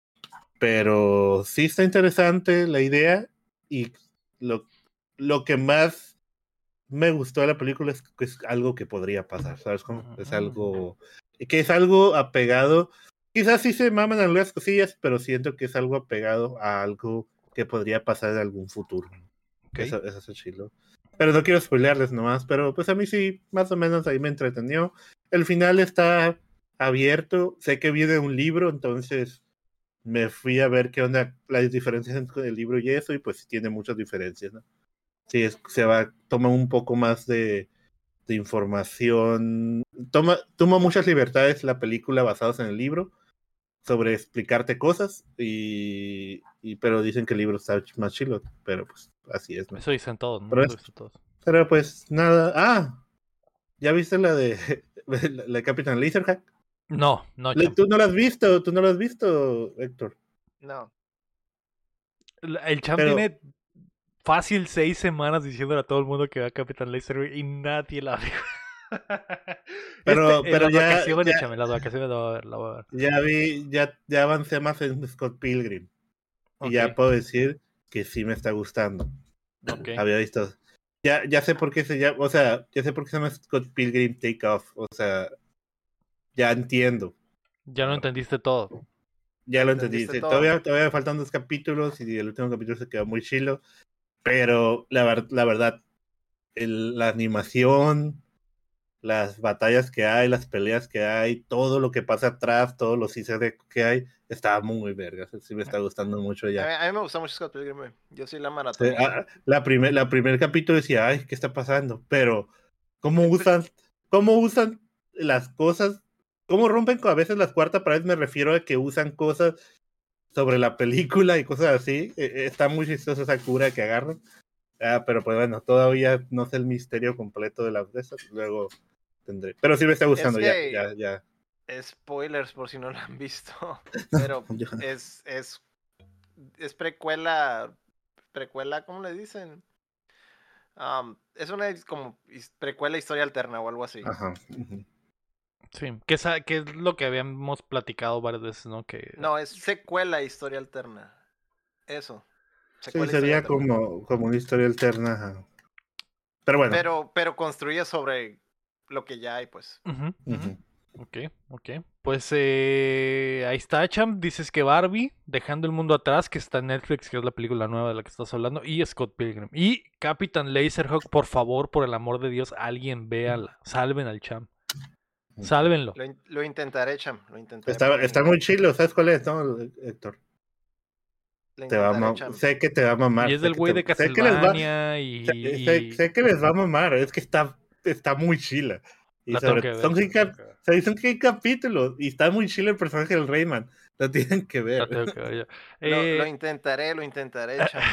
Pero sí está interesante la idea y lo, lo que más me gustó de la película es que es algo que podría pasar, ¿sabes cómo? Ujú, Es ujú. algo que es algo apegado. Quizás sí se maman algunas cosillas, pero siento que es algo apegado a algo que podría pasar en algún futuro. Ok. Eso, eso es chilo. Pero no quiero spoilearles nomás, pero pues a mí sí, más o menos ahí me entretenió. El final está abierto, sé que viene un libro, entonces me fui a ver qué onda las diferencias entre el libro y eso, y pues sí tiene muchas diferencias, ¿no? Sí, es, se va, toma un poco más de, de información, toma, toma muchas libertades la película basadas en el libro sobre explicarte cosas, y, y pero dicen que el libro está más chilo, pero pues así es, ¿no? Eso dicen todos, ¿no? Pero, Eso es- dicen todos. pero pues nada, ah, ¿ya viste la de la, la de Capitán Laserhack? No, no, Le- cham. Tú no la has visto, tú no la has visto, Héctor. No. La- El cham Pero, tiene fácil seis semanas diciéndole a todo el mundo que va a Capitán Laser güey, y nadie la ve. pero, Este, en pero las ya, vacaciones, ya, cham, en las vacaciones la voy a ver, la voy a ver. ya vi, ya, ya avancé más en Scott Pilgrim. Y Ok, ya puedo decir que sí me está gustando. ok. Había visto. Ya, ya sé por qué se llama, o sea, ya sé por qué se llama Scott Pilgrim Take Off. O sea, ya entiendo. Ya no entendiste todo. Ya ¿Ya lo entendí. entendiste Sí, todo? todavía, todavía me faltan dos capítulos y el último capítulo se quedó muy chilo. Pero la, ver- la verdad, el- la animación, las batallas que hay, las peleas que hay, todo lo que pasa atrás, todos los easter eggs que hay, está muy verga. Sí me está gustando mucho A ya. mí, a mí me gusta mucho Scott Pilgrim, güey. Yo sí la Sí, maratoneé. ah, la primer, la primer capítulo decía, ay, ¿qué está pasando? Pero, ¿cómo usan, cómo usan las cosas? ¿Cómo rompen con- a veces las cuartas paredes? Me refiero a que usan cosas sobre la película y cosas así. Eh, eh, está muy chistosa esa cura que agarran. Ah, pero pues bueno, todavía no sé el misterio completo de las de esas. Luego tendré. Pero sí me está Es gustando, ya, que, ya, ya. spoilers por si no lo han visto, pero Yo- es, es, es precuela, precuela, ¿cómo le dicen? Um, es una his- como his- precuela historia alterna o algo así. Ajá. Ujú. Sí, que, esa- que es lo que habíamos platicado varias veces, ¿no? Que No, es secuela historia alterna. Eso, Sí, secuela historia sería alterna. como, como una historia alterna. Ajá. Pero bueno. Pero, pero construye sobre lo que ya hay, pues. Ujú, ujú. Ujú. Ok, ok. Pues eh, ahí está, Champ. Dices que Barbie, Dejando el Mundo Atrás, que está en Netflix, que es la película nueva de la que estás hablando, y Scott Pilgrim. Y Capitán Laserhawk, por favor, por el amor de Dios, alguien véala. Salven al Champ. Sálvenlo. Lo, in- lo intentaré, Cham. Lo intentaré Está, por está mí. muy chilo, ¿sabes cuál es, no, Héctor? Lo Te va a intentaré, ma- Cham. sé que te va a Y mamar, es sé del que, güey de te- sé que les va, Castlevania sé, sé- y, y- sé que les va a mamar, es que está, está muy chila. Y La tengo sobre que ver, son seis, Champ, tengo cap- que ver. seis- son seis capítulos, y está muy chilo el personaje del Rayman. Lo tienen que La ver. tengo que ver yo. Lo, lo Eh, intentaré, lo intentaré, Cham.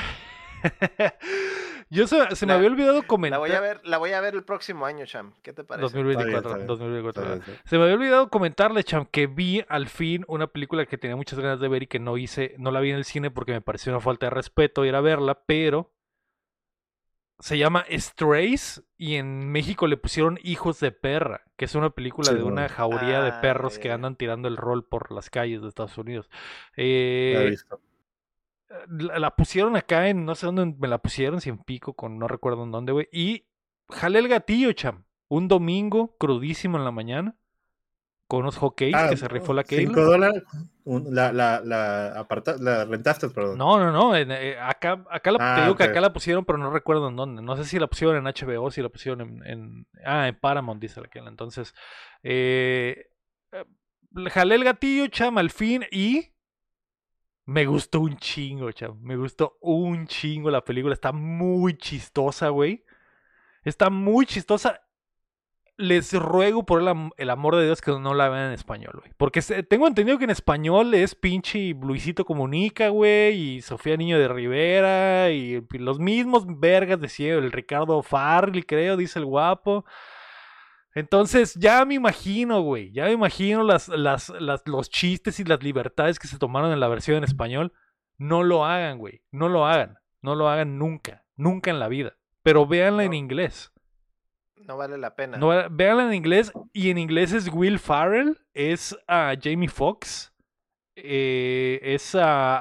Yo se, se me La, había olvidado la voy a comentar. ver, la voy a ver el próximo año, Cham. ¿Qué te parece? Está bien, dos mil veinticuatro, está bien. dos mil veinticuatro. Está ¿verdad? bien, está bien. Se me había olvidado comentarle, Cham, que vi al fin una película que tenía muchas ganas de ver y que no hice, no la vi en el cine porque me pareció una falta de respeto ir a verla, pero se llama Strays y en México le pusieron Hijos de Perra, que es una película Sí, de una no, jauría de Ah, perros ya, que ya, ya. andan tirando el rol por las calles de Estados Unidos. la he Eh, visto. la, la pusieron acá en, no sé dónde me la pusieron, si en Pico, con no recuerdo en dónde, güey. Y jalé el gatillo, cham. Un domingo, crudísimo en la mañana, con unos hotcakes Ah, que se rifó la cinco Caitlyn. dólares. un- La, la, la, aparta, la rentaste, perdón. No, no, no. en- eh, acá, acá la, te Ah, digo que ok. acá la pusieron, pero no recuerdo en dónde. No sé si la pusieron en H B O, si la pusieron en, en- ah, en Paramount, dice la que entonces, eh, eh, le jalé el gatillo, chama, al fin y me gustó un chingo, chama. Me gustó un chingo la película. Está muy chistosa, güey. Está muy chistosa. Les ruego por el, am- el amor de Dios que no la vean en español, güey. Porque se- tengo entendido que en español es pinche Luisito Comunica, güey, y Sofía Niño de Rivera, y, y los mismos vergas de siempre, el Ricardo Farley, creo, dice el guapo. Entonces, ya me imagino, güey, ya me imagino las, las, las, los chistes y las libertades que se tomaron en la versión en español. No lo hagan, güey, no lo hagan, no lo hagan nunca, nunca en la vida. Pero véanla en No, inglés. no vale la pena. No, véanla en inglés. Y en inglés es Will Farrell. Es a Jamie Foxx. Eh, es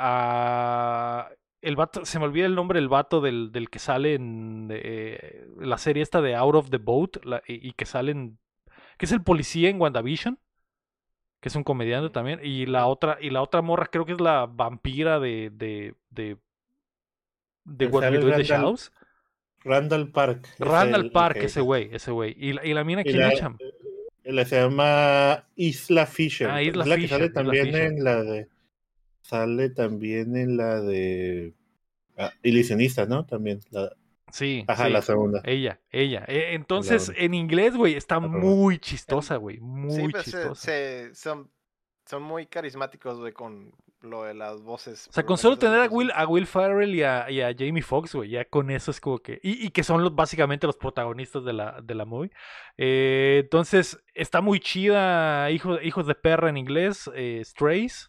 a, a- El vato. Se me olvida el nombre del vato del, del que sale en eh, la serie esta de Out of the Boat. la- y, y que sale en. Que es el policía en WandaVision. Que es un comediante también. Y la otra. Y la otra morra creo que es la vampira de. de. de, de El What We sale Do in the Randall, Shadows. Randall Park es Randall el, el Park, que ese es. güey, ese güey. Y la, y la mina, Y ¿quién la, es, cham? la se llama Isla Fisher. Ah, Isla Es la que Fisher, sale Isla también Fisher. en la de. Sale también en la de. Ah, Ilusionista, ¿no? También. La, Sí, ajá, la sí. segunda. Ella, ella. E- La, Entonces, en inglés, güey, está la primera. muy En- chistosa, güey. sí, Muy pues se, chistosa. se- son, son muy carismáticos, güey, con lo de las voces, O sea, por lo con solo menos tener a esos Will, dos. a Will Ferrell y a, y a Jamie Foxx, güey, ya con eso es como que. Y, y que son los, básicamente los protagonistas de la, de la movie. Eh, entonces, está muy chida. Hijo- hijos de perra en inglés. eh, Strays.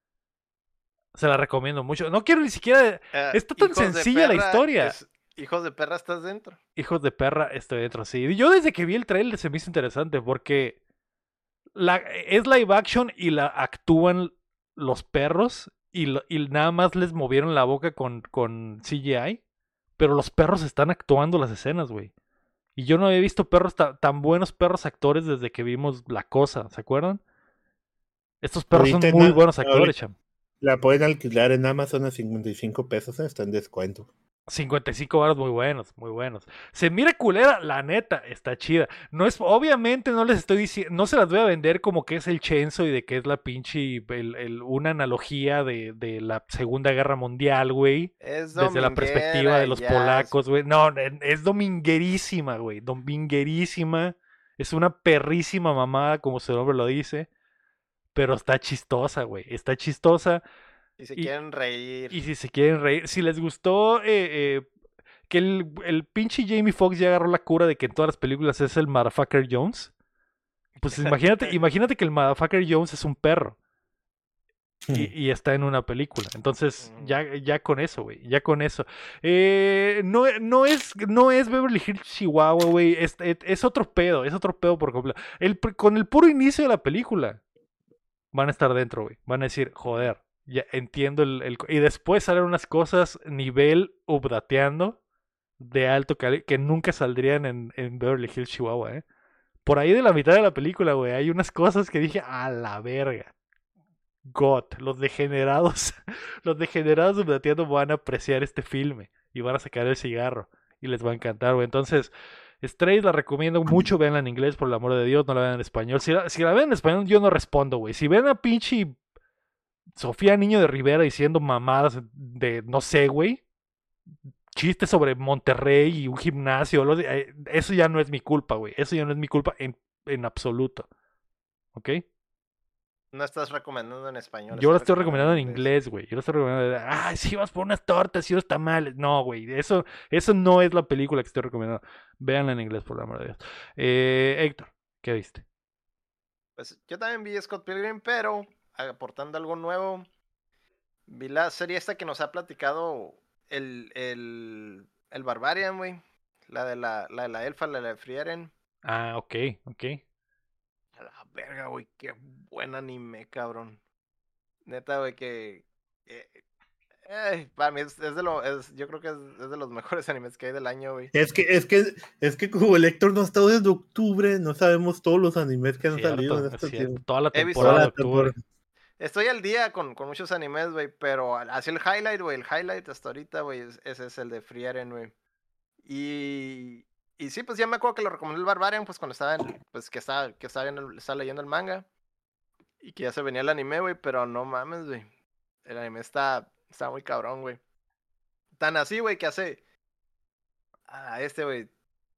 Se la recomiendo mucho. No quiero ni siquiera. Eh, Está tan hijos de sencilla la perra, historia. es, hijos de perra, ¿estás dentro? Hijos de perra, estoy dentro, sí. Yo desde que vi el trailer se me hizo interesante porque la, es live action y la actúan los perros y, lo- y nada más les movieron la boca con, con C G I, pero los perros están actuando las escenas, güey. Y yo no había visto perros ta- tan buenos perros actores desde que vimos La Cosa, ¿se acuerdan? Estos perros son Ahorita, en muy a- buenos actores, ahorita cham. la pueden alquilar en Amazon a cincuenta y cinco pesos, ¿eh? Está en descuento. cincuenta y cinco varos muy buenos, muy buenos. Se mira culera, la neta, está chida. No es, obviamente no les estoy diciendo, no se las voy a vender como que es el Chenzo y de que es la pinche, el- el- una analogía de, de la Segunda Guerra Mundial, güey. Es Desde la perspectiva dominguera de y los ya. Es- polacos, güey. No, en- es dominguerísima, güey. Dominguerísima. Es una perrísima mamada, como su nombre lo dice. Pero está chistosa, güey. Está chistosa. si se Y, quieren reír. y si se quieren reír, si les gustó eh, eh, que el, el pinche Jamie Foxx ya agarró la cura de que en todas las películas es el Motherfucker Jones. Pues imagínate, imagínate que el Motherfucker Jones es un perro y, y está en una película. Entonces, Ujú. ya, ya con eso, güey. Ya con eso. Eh, no, no, es, no es Beverly Hills Chihuahua, güey. Es, es, es otro pedo, es otro pedo por completo. El, con el puro inicio de la película van a estar dentro, güey. Van a decir, joder, ya entiendo el, el- Y después salen unas cosas nivel updateando de alto calibre que nunca saldrían en, en Beverly Hills, Chihuahua, ¿eh? Por ahí de la mitad de la película, güey, hay unas cosas que dije, a la verga. God, los degenerados, los degenerados updateando van a apreciar este filme y van a sacar el cigarro y les va a encantar, güey. Entonces, Strays la recomiendo mucho, véanla en inglés, por el amor de Dios, no la vean en español. Si la, si la ven en español, yo no respondo, güey. Si ven a pinche Sofía Niño de Rivera diciendo mamadas de, no sé, güey, chistes sobre Monterrey y un gimnasio, lo de- eh, eso ya no es mi culpa, güey. Eso ya no es mi culpa en, en absoluto. ¿Ok? No estás recomendando en español. Yo la estás estoy recomendando en inglés. inglés, güey. Yo la estoy recomendando. Ah, sí, vas por unas tortas y unos tamales. No, güey. Eso, eso no es la película que estoy recomendando. Véanla en inglés, por el amor de Dios. Eh, Héctor, ¿qué viste? Pues yo también vi Scott Pilgrim, pero aportando algo nuevo, vi la serie esta que nos ha platicado el, el, el Barbarian, güey. La de la, la de la elfa, la de Frieren. Ah, ok, ok. A la verga, güey, qué buen anime, cabrón. Neta, güey, que... eh, Eh, para mí es, es de lo, es, yo creo que es, es de los mejores animes que hay del año, güey. Es que, es que, es que como el Héctor no ha estado desde octubre, no sabemos todos los animes que han Cierto, salido en es este cierto. tiempo. Toda la He visto- temporada Toda de la octubre. temporada. Estoy al día con, con muchos animes, güey, pero así el highlight, güey, el highlight hasta ahorita, güey, es- ese es el de Frieren, güey. Y, y sí, pues ya me acuerdo que lo recomendó el Barbarian, pues cuando estaba, en- pues que estaba, que estaba, viendo el- estaba leyendo el manga. Y que ya se venía el anime, güey, pero no mames, güey. El anime está, está muy cabrón, güey. Tan así, güey, que hace... Ah, este, güey.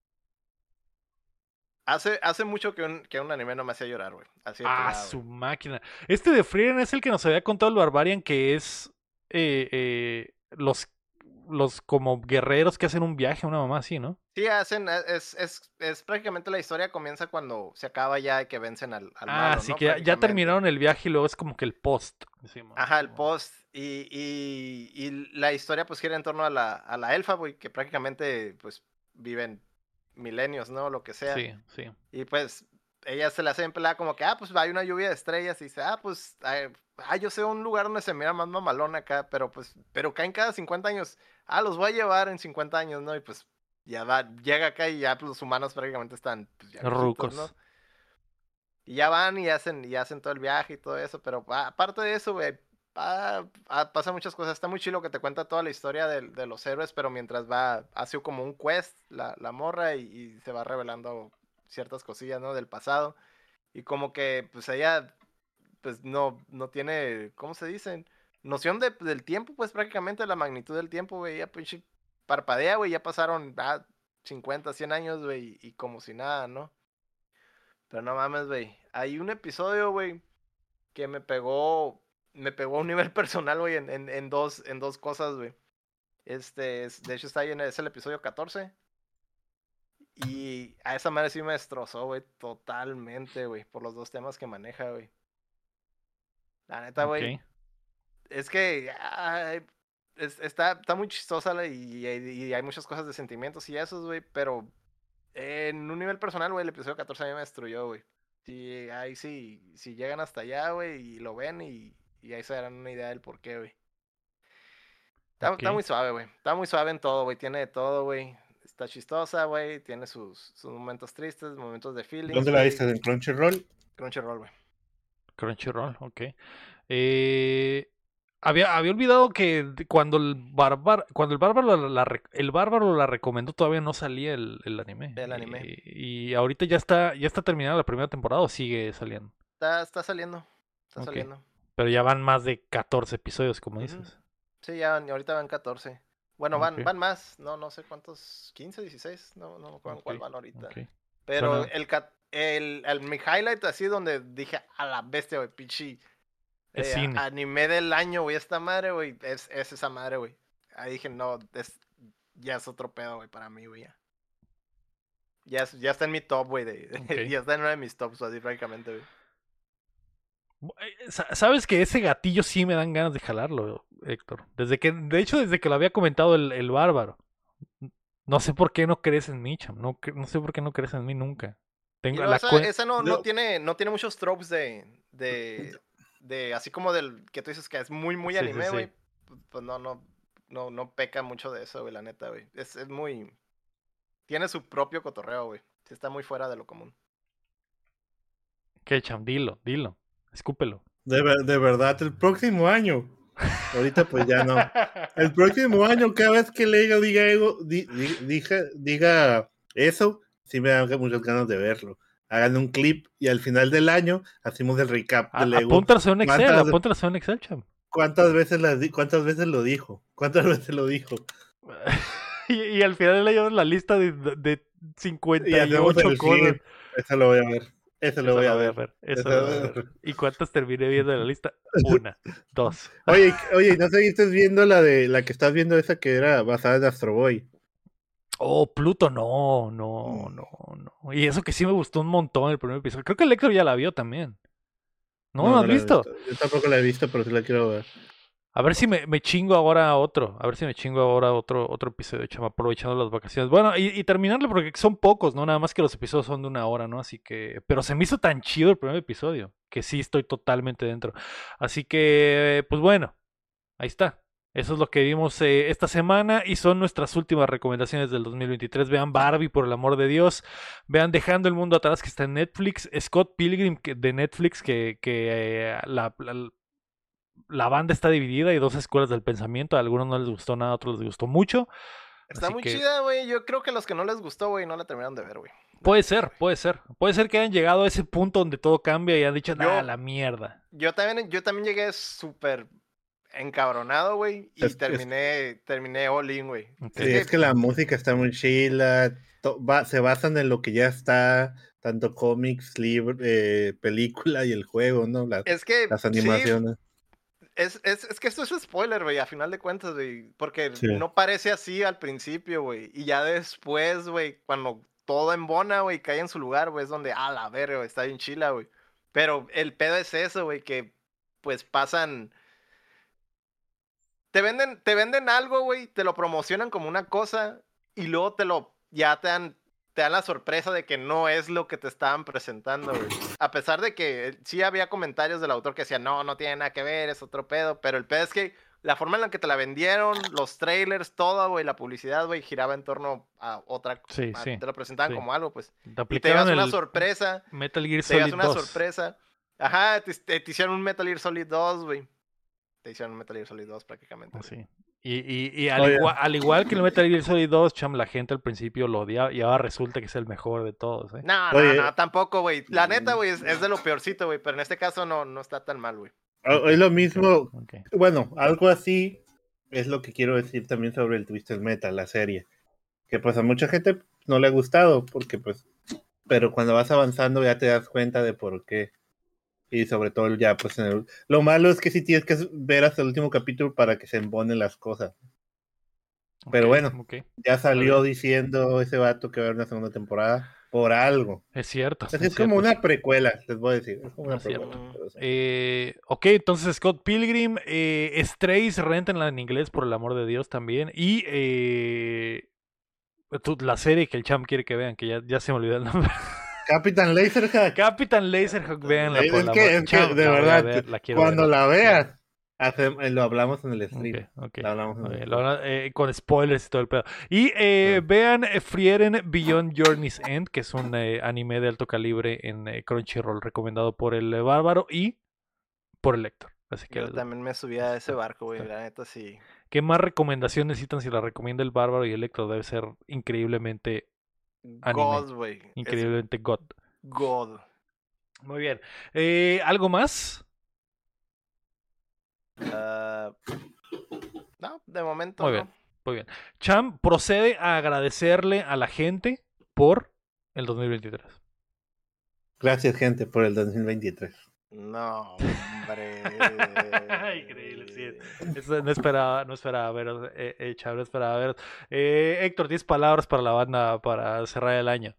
Hace, hace mucho que un, que un anime no me hacía llorar, güey. Así de Ah, pelada, su güey. máquina. Este de Frieren es el que nos había contado el Barbarian, que es eh, eh, los, los como guerreros que hacen un viaje, una mamá así, ¿no? Sí, hacen, eh, es, es, es prácticamente la historia comienza cuando se acaba ya y que vencen al, al Ah, malo, sí ¿no? que ya, ya Prácticamente. terminaron el viaje y luego es como que el post. Simón, Ajá, el Simón. post. Y, y, y la historia pues gira en torno a la, a la elfa, güey, que prácticamente pues viven milenios, ¿no? Lo que sea. Sí, sí. Y pues ella se la hace en pelada como que, ah, pues hay una lluvia de estrellas y dice, ah, pues, ay, ah, yo sé un lugar donde se mira más mamalón acá, pero pues, pero caen cada cincuenta años. Ah, los voy a llevar en cincuenta años, ¿no? Y pues ya va, llega acá y ya pues, los humanos prácticamente están pues, ya viejitos, Rucos. ¿no? Y ya van y hacen, y hacen todo el viaje y todo eso, pero ah, aparte de eso, güey, ah, ah, pasa muchas cosas. Está muy chilo que te cuenta toda la historia de, de los héroes, pero mientras va, hace como un quest la, la morra y, y se va revelando ciertas cosillas, ¿no? Del pasado. Y como que, pues ella, pues no, no tiene, ¿cómo se dicen? Noción de, del tiempo, pues prácticamente la magnitud del tiempo, güey. Ya pinche parpadea, güey, ya pasaron ah, cincuenta, cien años, güey, y como si nada, ¿no? Pero no mames, güey. Hay un episodio, güey, que me pegó, me pegó a un nivel personal, güey, en, en, en dos, en dos cosas, güey. Este, es, de hecho está ahí en es el episodio catorce. Y a esa madre sí me destrozó, güey, totalmente, güey, por los dos temas que maneja, güey. La neta, güey, Ok. es que ay, es- está, está muy chistosa la- y, y- y hay muchas cosas de sentimientos y esos, güey, pero en un nivel personal, güey, el episodio catorce a mí me destruyó, güey. Sí, ahí sí, si llegan hasta allá, güey, y lo ven y, y ahí se darán una idea del por qué, güey. Está, está Ok. muy suave, güey. Está muy suave en todo, güey. Tiene de todo, güey. Está chistosa, güey. Tiene sus, sus momentos tristes, momentos de feelings, ¿Dónde la güey. viste? ¿En Crunchyroll? Crunchyroll, güey. Crunchyroll, ok. Eh, había, había olvidado que de- cuando el bárbaro, cuando el bárbaro la, la rec- el bárbaro la recomendó todavía no salía el, el anime. El anime. Eh, y ahorita ya está, ya está terminada la primera temporada o sigue saliendo. Está, está saliendo. Está Ok. saliendo. Pero ya van más de catorce episodios, como Ujú. dices. Sí, ya van- ahorita van catorce. Bueno, van, Ok. van más. No, no sé cuántos. quince, dieciséis. No, no me acuerdo en cuál Ok, van ahorita. ok. Pero Suena- el, cat- el, el, mi highlight así donde dije a la bestia, güey, pinche. Es eh, cine. anime del año, güey, esta madre, güey. Es, es esa madre, güey. Ahí dije, no, es, ya es otro pedo, güey, para mí, güey. Ya. Ya, es- ya está en mi top, güey. De, de- Ok. Ya está en uno de mis tops, así prácticamente, güey. Eh, sa- Sabes que ese gatillo sí me dan ganas de jalarlo, Héctor. Desde que, de hecho, desde que lo había comentado el, el bárbaro. No sé por qué no crees en mí, cham. No, cre- no sé por qué no crees en mí nunca. Y Tengo luego la esa, cuen- esa no, no Yo- tiene, no tiene muchos tropes de, de, de, así como del que tú dices que es muy, muy Sí, sí, anime, sí. güey. Pues no, no, no, no peca mucho de eso, güey, la neta, güey. Es, es muy, tiene su propio cotorreo, güey. Sí está muy fuera de lo común. ¿Qué, cham? Dilo, dilo. Escúpelo. De, ver- de verdad, el próximo año. Ahorita pues ya no. El próximo año, cada vez que le diga, diga, ego- di- di- diga, diga eso, sí me dan muchas ganas de verlo. Hagan un clip y al final del año hacemos el recap A- del Lego. Apúntase un Excel, ¿Cuántas, apúntase un Excel, cham. cuántas veces las di- cuántas veces lo dijo? ¿Cuántas veces lo dijo? y, y al final le llevas la lista de, de Y cincuenta y hacemos ocho el cosas. clip. Eso lo voy a ver. Eso lo Eso voy a lo voy a ver. ver. Eso Eso- lo voy a ver. ¿Y cuántas terminé viendo de la lista? Una, dos. Oye, oye, no sé si estás viendo la de la que estás viendo esa que era basada en Astro Boy. Oh, Pluto, no, no, Mm. no, no. Y eso que sí me gustó un montón el primer episodio. Creo que el Héctor ya la vio también. ¿No? ¿No has la he visto? Yo tampoco la he visto, pero sí la quiero ver. A ver si me, me chingo ahora otro. A ver si me chingo ahora otro, otro episodio, chama, aprovechando las vacaciones. Bueno, y, y terminarlo porque son pocos, ¿no? Nada más que los episodios son de una hora, ¿no? Así que. Pero se me hizo tan chido el primer episodio que sí estoy totalmente dentro. Así que, pues bueno, ahí está. Eso es lo que vimos eh, esta semana y son nuestras últimas recomendaciones del dos mil veintitrés. Vean Barbie, por el amor de Dios. Vean Dejando el Mundo Atrás, que está en Netflix. Scott Pilgrim que, de Netflix, que, que eh, la, la, la banda está dividida. Hay dos escuelas del pensamiento. A algunos no les gustó nada, a otros les gustó mucho. Está Así muy que... chida, güey. Yo creo que los que no les gustó, güey, no la terminaron de ver, güey. Puede ser, puede ser. Puede ser que hayan llegado a ese punto donde todo cambia y han dicho, nah, Yo- la mierda. Yo también, yo también llegué súper encabronado, güey. Y Es- es- terminé, terminé all in, güey. Ok. Sí, es que la música está muy chila, to- va- se basan en lo que ya está, tanto cómics, libro, eh, película y el juego, ¿no? Las, Es que las sí, animaciones. es, es, es que esto es spoiler, güey, a final de cuentas, güey. Porque Sí. no parece así al principio, güey. Y ya después, güey, cuando todo embona, güey, cae en su lugar, güey, es donde, ah, la verga, güey, está bien chila, güey. Pero el pedo es eso, güey, que pues pasan. Te venden, te venden algo, güey, te lo promocionan como una cosa y luego te lo, ya te dan, te dan la sorpresa de que no es lo que te estaban presentando, güey. A pesar de que sí había comentarios del autor que decían, no, no tiene nada que ver, es otro pedo, pero el pedo es que la forma en la que te la vendieron, los trailers, todo, güey, la publicidad, güey, giraba en torno a otra, Sí, a- sí, te lo presentaban sí. como algo, pues. Te Y te aplicaron llevas una el sorpresa, Metal Gear te llevas Solid una dos. sorpresa. Ajá, te, te- te hicieron un Metal Gear Solid dos, güey. Te hicieron un Metal Gear Solid dos prácticamente. Oh, güey. sí. Y, y, y al, Oye. igual, al igual que el Metal Gear Solid dos, cham, la gente al principio lo odiaba y ahora resulta que es el mejor de todos, ¿eh? No, Oye. no, no, tampoco, güey. La neta, güey, es, es de lo peorcito, güey. Pero en este caso no, no está tan mal, güey. O- Es lo mismo, Ok. bueno, algo así es lo que quiero decir también sobre el Twisted Metal, la serie. Que pues a mucha gente no le ha gustado, porque pues, pero cuando vas avanzando ya te das cuenta de por qué. Y sobre todo ya pues en el... Lo malo es que sí tienes que ver hasta el último capítulo para que se embonen las cosas. Pero Ok, bueno, ok. ya salió bien. diciendo ese vato que va a haber una segunda temporada por algo. Es cierto. Es, Es, es cierto, como una sí. precuela, les voy a decir. Es como una Es cierto. precuela. pero sí. Eh, ok, entonces Scott Pilgrim, eh, Strays, réntenla en inglés por el amor de Dios también. Y eh, tu- la serie que el champ quiere que vean, que ya, ya se me olvidó el nombre. Capitán Laserhack. Capitán Laserhawk, véanla Es por el que, amor es que, Champ, de la voy a verdad, ver, la quiero cuando ver. la veas, hace- eh, lo hablamos en el stream. Ok, ok. Lo hablamos en Ok, el lo stream. habla- eh, con spoilers y todo el pedo. Y eh, Sí. vean eh, Frieren Beyond Journey's End, que es un eh, anime de alto calibre en eh, Crunchyroll, recomendado por el eh, Bárbaro y por el Héctor. Así que, Yo también me subí a ese está- barco, güey. está. La neta, sí. ¿qué más recomendación necesitan si la recomienda el Bárbaro y el Héctor? Debe ser increíblemente, Anime. God, güey. Es increíblemente God. God. Muy bien. Eh, ¿algo más? Ah, no, de momento Muy no. bien. Muy bien. Cham procede a agradecerle a la gente por el dos mil veintitrés. Gracias, gente, por el dos mil veintitrés. No, hombre. Increíble, sí. Eso no esperaba, no esperaba veros, eh, eh, Cham, no esperaba veros. Eh, Héctor, diez palabras para la banda para cerrar el año.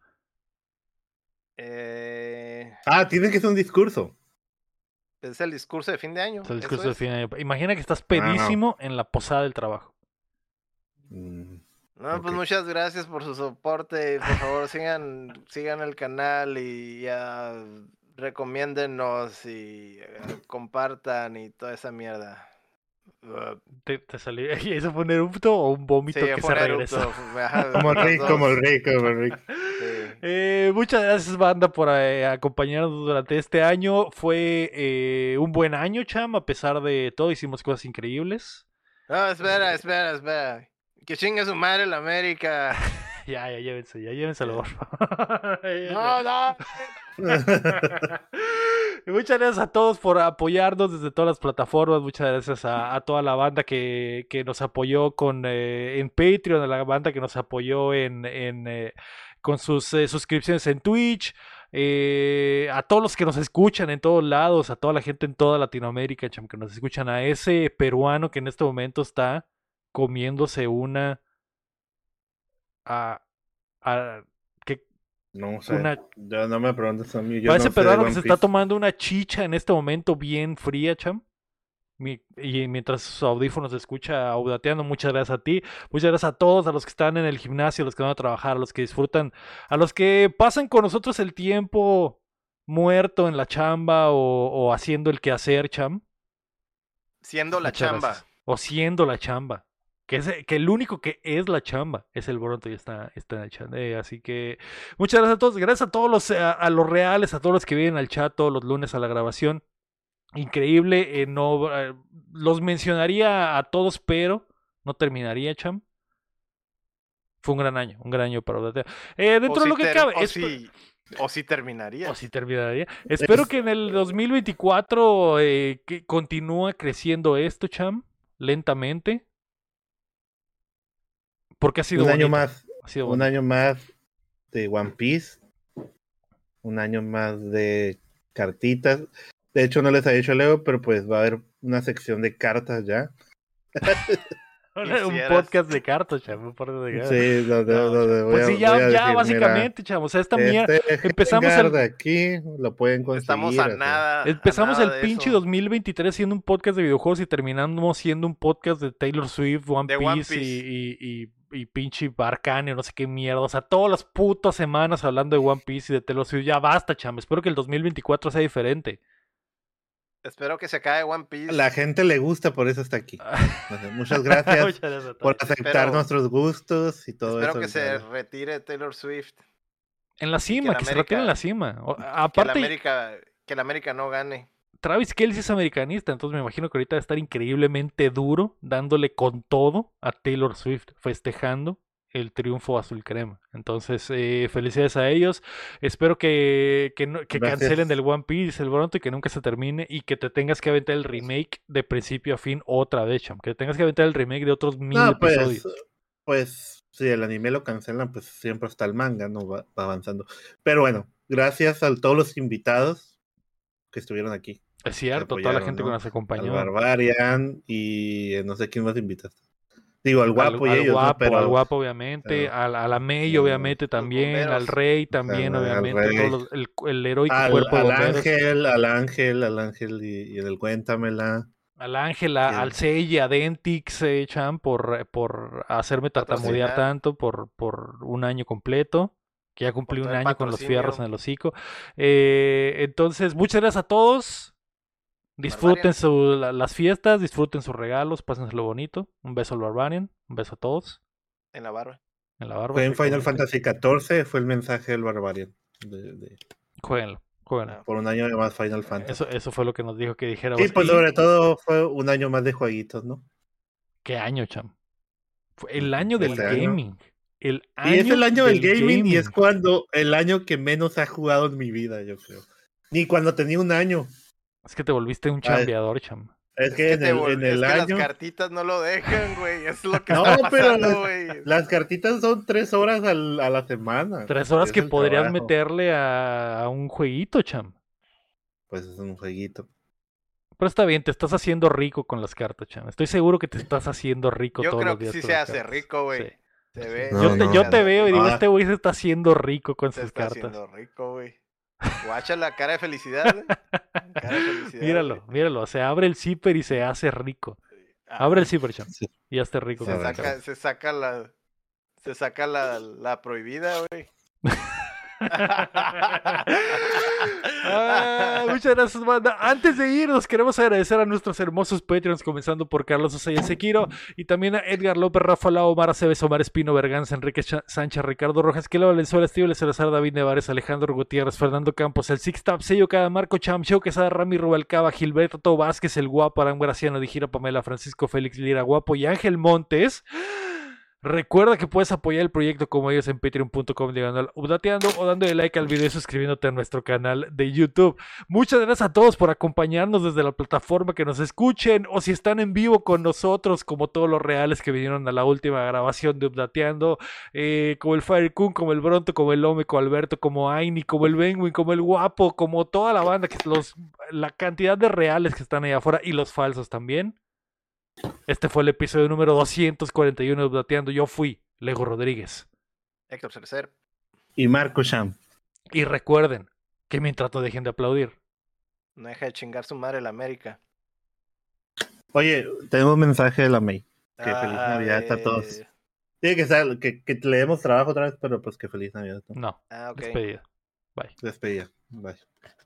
Eh, Ah, tiene que ser un discurso. es el discurso de fin de año. Es el eso discurso de es. fin de año. Imagina que estás pedísimo en la posada del trabajo. Mm, No, pues Ok. muchas gracias por su soporte. Por favor, sigan, sigan el canal y ya recomiéndennos y eh, compartan y toda esa mierda. Uh, ¿Te, te salió? ¿Y eso fue un erupto o un vómito sí, que fue se un regresó? erupto, ajá, Como las Rick, dos. como Rick, como Rick. Sí. Eh, muchas gracias, banda, por eh, acompañarnos durante este año. Fue eh, un buen año, Cham, a pesar de todo, hicimos cosas increíbles. No, espera, espera, espera. Que chingue su madre la América. Ya, ya, llévense, ya, llévenselo, por favor. No, no. Muchas gracias a todos por apoyarnos desde todas las plataformas. Muchas gracias a, a toda la banda que, que nos apoyó con eh, en Patreon, a la banda que nos apoyó en, en eh, con sus eh, suscripciones en Twitch, eh, a todos los que nos escuchan en todos lados, a toda la gente en toda Latinoamérica, cham, que nos escuchan, a ese peruano que en este momento está comiéndose una a, a que No sé. una Ya no me preguntes a mí. Yo parece no sé de peruano que One se está Piece. tomando una chicha en este momento bien fría, cham. Mi- Y mientras sus audífonos se escucha audateando, muchas gracias a ti, muchas gracias a todos, a los que están en el gimnasio, a los que van a trabajar, a los que disfrutan, a los que pasan con nosotros el tiempo muerto en la chamba o, o haciendo el quehacer, cham. Siendo la Muchas chamba. gracias. o siendo la chamba. Que, es, que el único que es la chamba es el Boronto y está, está en el chat. Eh, así que muchas gracias a todos. Gracias a todos los, a, a los reales, a todos los que vienen al chat todos los lunes a la grabación. Increíble. Eh, no, eh, los mencionaría a todos, pero no terminaría, Cham. Fue un gran año, un gran año para Updateando. Eh, dentro o de lo si que ter- cabe. O es, si, o si terminaría. O si terminaría. Espero que en el dos mil veinticuatro eh, que continúe creciendo esto, Cham, lentamente. Porque ha sido un bonito. año más, Ha sido un bonito. año más de One Piece, un año más de cartitas. De hecho, no les ha dicho Leo, pero pues va a haber una sección de cartas ya. Un Quisieras. podcast de cartas, Cham. Un podcast de cartas. Sí, donde, No, donde voy Pues a, sí, voy ya, a ya decir, básicamente, Cham. O sea, esta mierda. este Empezamos Gengar el, de aquí, lo pueden conseguir. Estamos a o sea. nada. empezamos a nada el de pinche eso. dos mil veintitrés siendo un podcast de videojuegos y terminamos siendo un podcast de Taylor Swift, One De Piece, One Piece. Y, y, y, y pinche Arcane o no sé qué mierda. O sea, todas las putas semanas hablando de One Piece y de Taylor Swift. Ya basta, Cham. Espero que el dos mil veinticuatro sea diferente. Espero que se acabe One Piece. La gente le gusta, por eso está aquí. Entonces, muchas gracias Muchas gracias a por todos. aceptar Espero- nuestros gustos y todo Espero eso. que se ¿verdad? retire Taylor Swift. En la cima, la que, se América- retire en la cima. O- Que la aparte, América, que la América no gane. Travis Kelce es americanista, entonces me imagino que ahorita va a estar increíblemente duro, dándole con todo a Taylor Swift, festejando el triunfo azul crema. Entonces, eh, felicidades a ellos. Espero que, que, no- que Gracias. cancelen el One Piece, el Boruto, y que nunca se termine, y que te tengas que aventar el remake de principio a fin otra vez, Cham. Que te tengas que aventar el remake de otros mil No, pues, episodios. pues, si el anime lo cancelan, pues siempre está el manga, ¿no? Va, va avanzando. Pero bueno, gracias a todos los invitados que estuvieron aquí. Es cierto, toda la apoyaron, gente ¿no? que nos Al acompañó. Barbarian y eh, no sé quién más invitaste. Digo, al guapo al, y al ellos, guapo, ¿no? Pero al guapo obviamente, pero- al, a la May pero obviamente también, bomberos. al Rey también al obviamente, Rey. todos los- el, el heroico al, cuerpo de al bomberos, Ángel, al Ángel, al Ángel y, y en el Cuéntamela. al Ángel, a- que- al Sei, a Dentix, eh, Chan, por, por hacerme tartamudear Patrocinar. tanto por, por un año completo, que ya cumplí Por un todo el año con los patrocinio. fierros en el hocico. Eh, entonces, muchas gracias a todos. Disfruten Barbarian. su- la- las fiestas, disfruten sus regalos, pásenselo bonito. Un beso al Barbarian, un beso a todos En la barba. en la barba. Fue en Final exactamente. Fantasy catorce, fue el mensaje del Barbarian. de- de- Jueguenlo, jueguenlo. Ah, por un año de más Final Fantasy. Eso, eso fue lo que nos dijo que dijera. Sí, pues Y- sobre todo fue un año más de jueguitos, ¿no? ¿Qué año, Cham? Fue el año del Este año. gaming. El Y es el año del gaming, y es gaming. cuando el año que menos he jugado en mi vida, yo creo. Ni cuando tenía un año. Es que te volviste un Ay, chambeador, Cham. Es Es que que, en te el, vol- en es el que año. las cartitas no lo dejan, güey. Es lo que No, está pero pasando, las- güey. Las cartitas son tres horas al- a la semana. Tres horas Es que el podrías trabajo. meterle a, a un jueguito, Cham. Pues es un jueguito. Pero está bien, te estás haciendo rico con las cartas, Cham. Estoy seguro que te estás haciendo rico Yo todos creo los que días sí con se las hace cartas. rico, güey. Sí. Se ve. No, Yo, te, no. yo te veo y digo, Ah. este güey se está haciendo rico con Se sus está cartas. haciendo rico, güey. Guacha la cara de felicidad, güey. Cara de felicidad. Míralo, míralo. Se abre el zipper y se hace rico. güey. Ah, Abre el zipper, Cham. Sí. Y hazte rico Se con las Correcto. cartas. saca, se saca la. Se saca la, la prohibida, güey. Ah, muchas gracias, banda. Antes de irnos, queremos agradecer a nuestros hermosos Patreons, comenzando por Carlos Osaya Sequiro, y también a Edgar López, Rafa Lau, Omar Aceves, Omar Espino, Berganza, Enrique Cha- Sánchez, Ricardo Rojas, Kela Valenzuela, Steve Salazar, David Nevares, Alejandro Gutiérrez, Fernando Campos, el Six Tap, Sello Cada, Marco Cham, Show Quesada, Rami Rubalcaba, Gilberto Vázquez, el Guapo, Aram Graciano, Dijira Pamela, Francisco Félix Lira Guapo y Ángel Montes. Recuerda que puedes apoyar el proyecto como ellos en patreon punto com diagonal updateando o dándole like al video y suscribiéndote a nuestro canal de YouTube. Muchas gracias a todos por acompañarnos desde la plataforma que nos escuchen o si están en vivo con nosotros, como todos los reales que vinieron a la última grabación de Updateando, eh, como el Firecun, como el Bronto, como el Lome, como Alberto, como Aini, como el Benwin, como el Guapo, como toda la banda, que los, la cantidad de reales que están allá afuera y los falsos también. Este fue el episodio número doscientos cuarenta y uno de Updateando. Yo fui Lego Rodríguez. Héctor Cercer. Y Marco Sham. Y recuerden que mientras no dejen de aplaudir. No deja de chingar su madre la América. Oye, tenemos un mensaje de la May. Que feliz Ah, Navidad a eh, todos. Tiene que ser que, que le demos trabajo otra vez, pero pues que feliz Navidad. ¿no? No, Ah, ok. despedida. Bye. Despedida. Bye.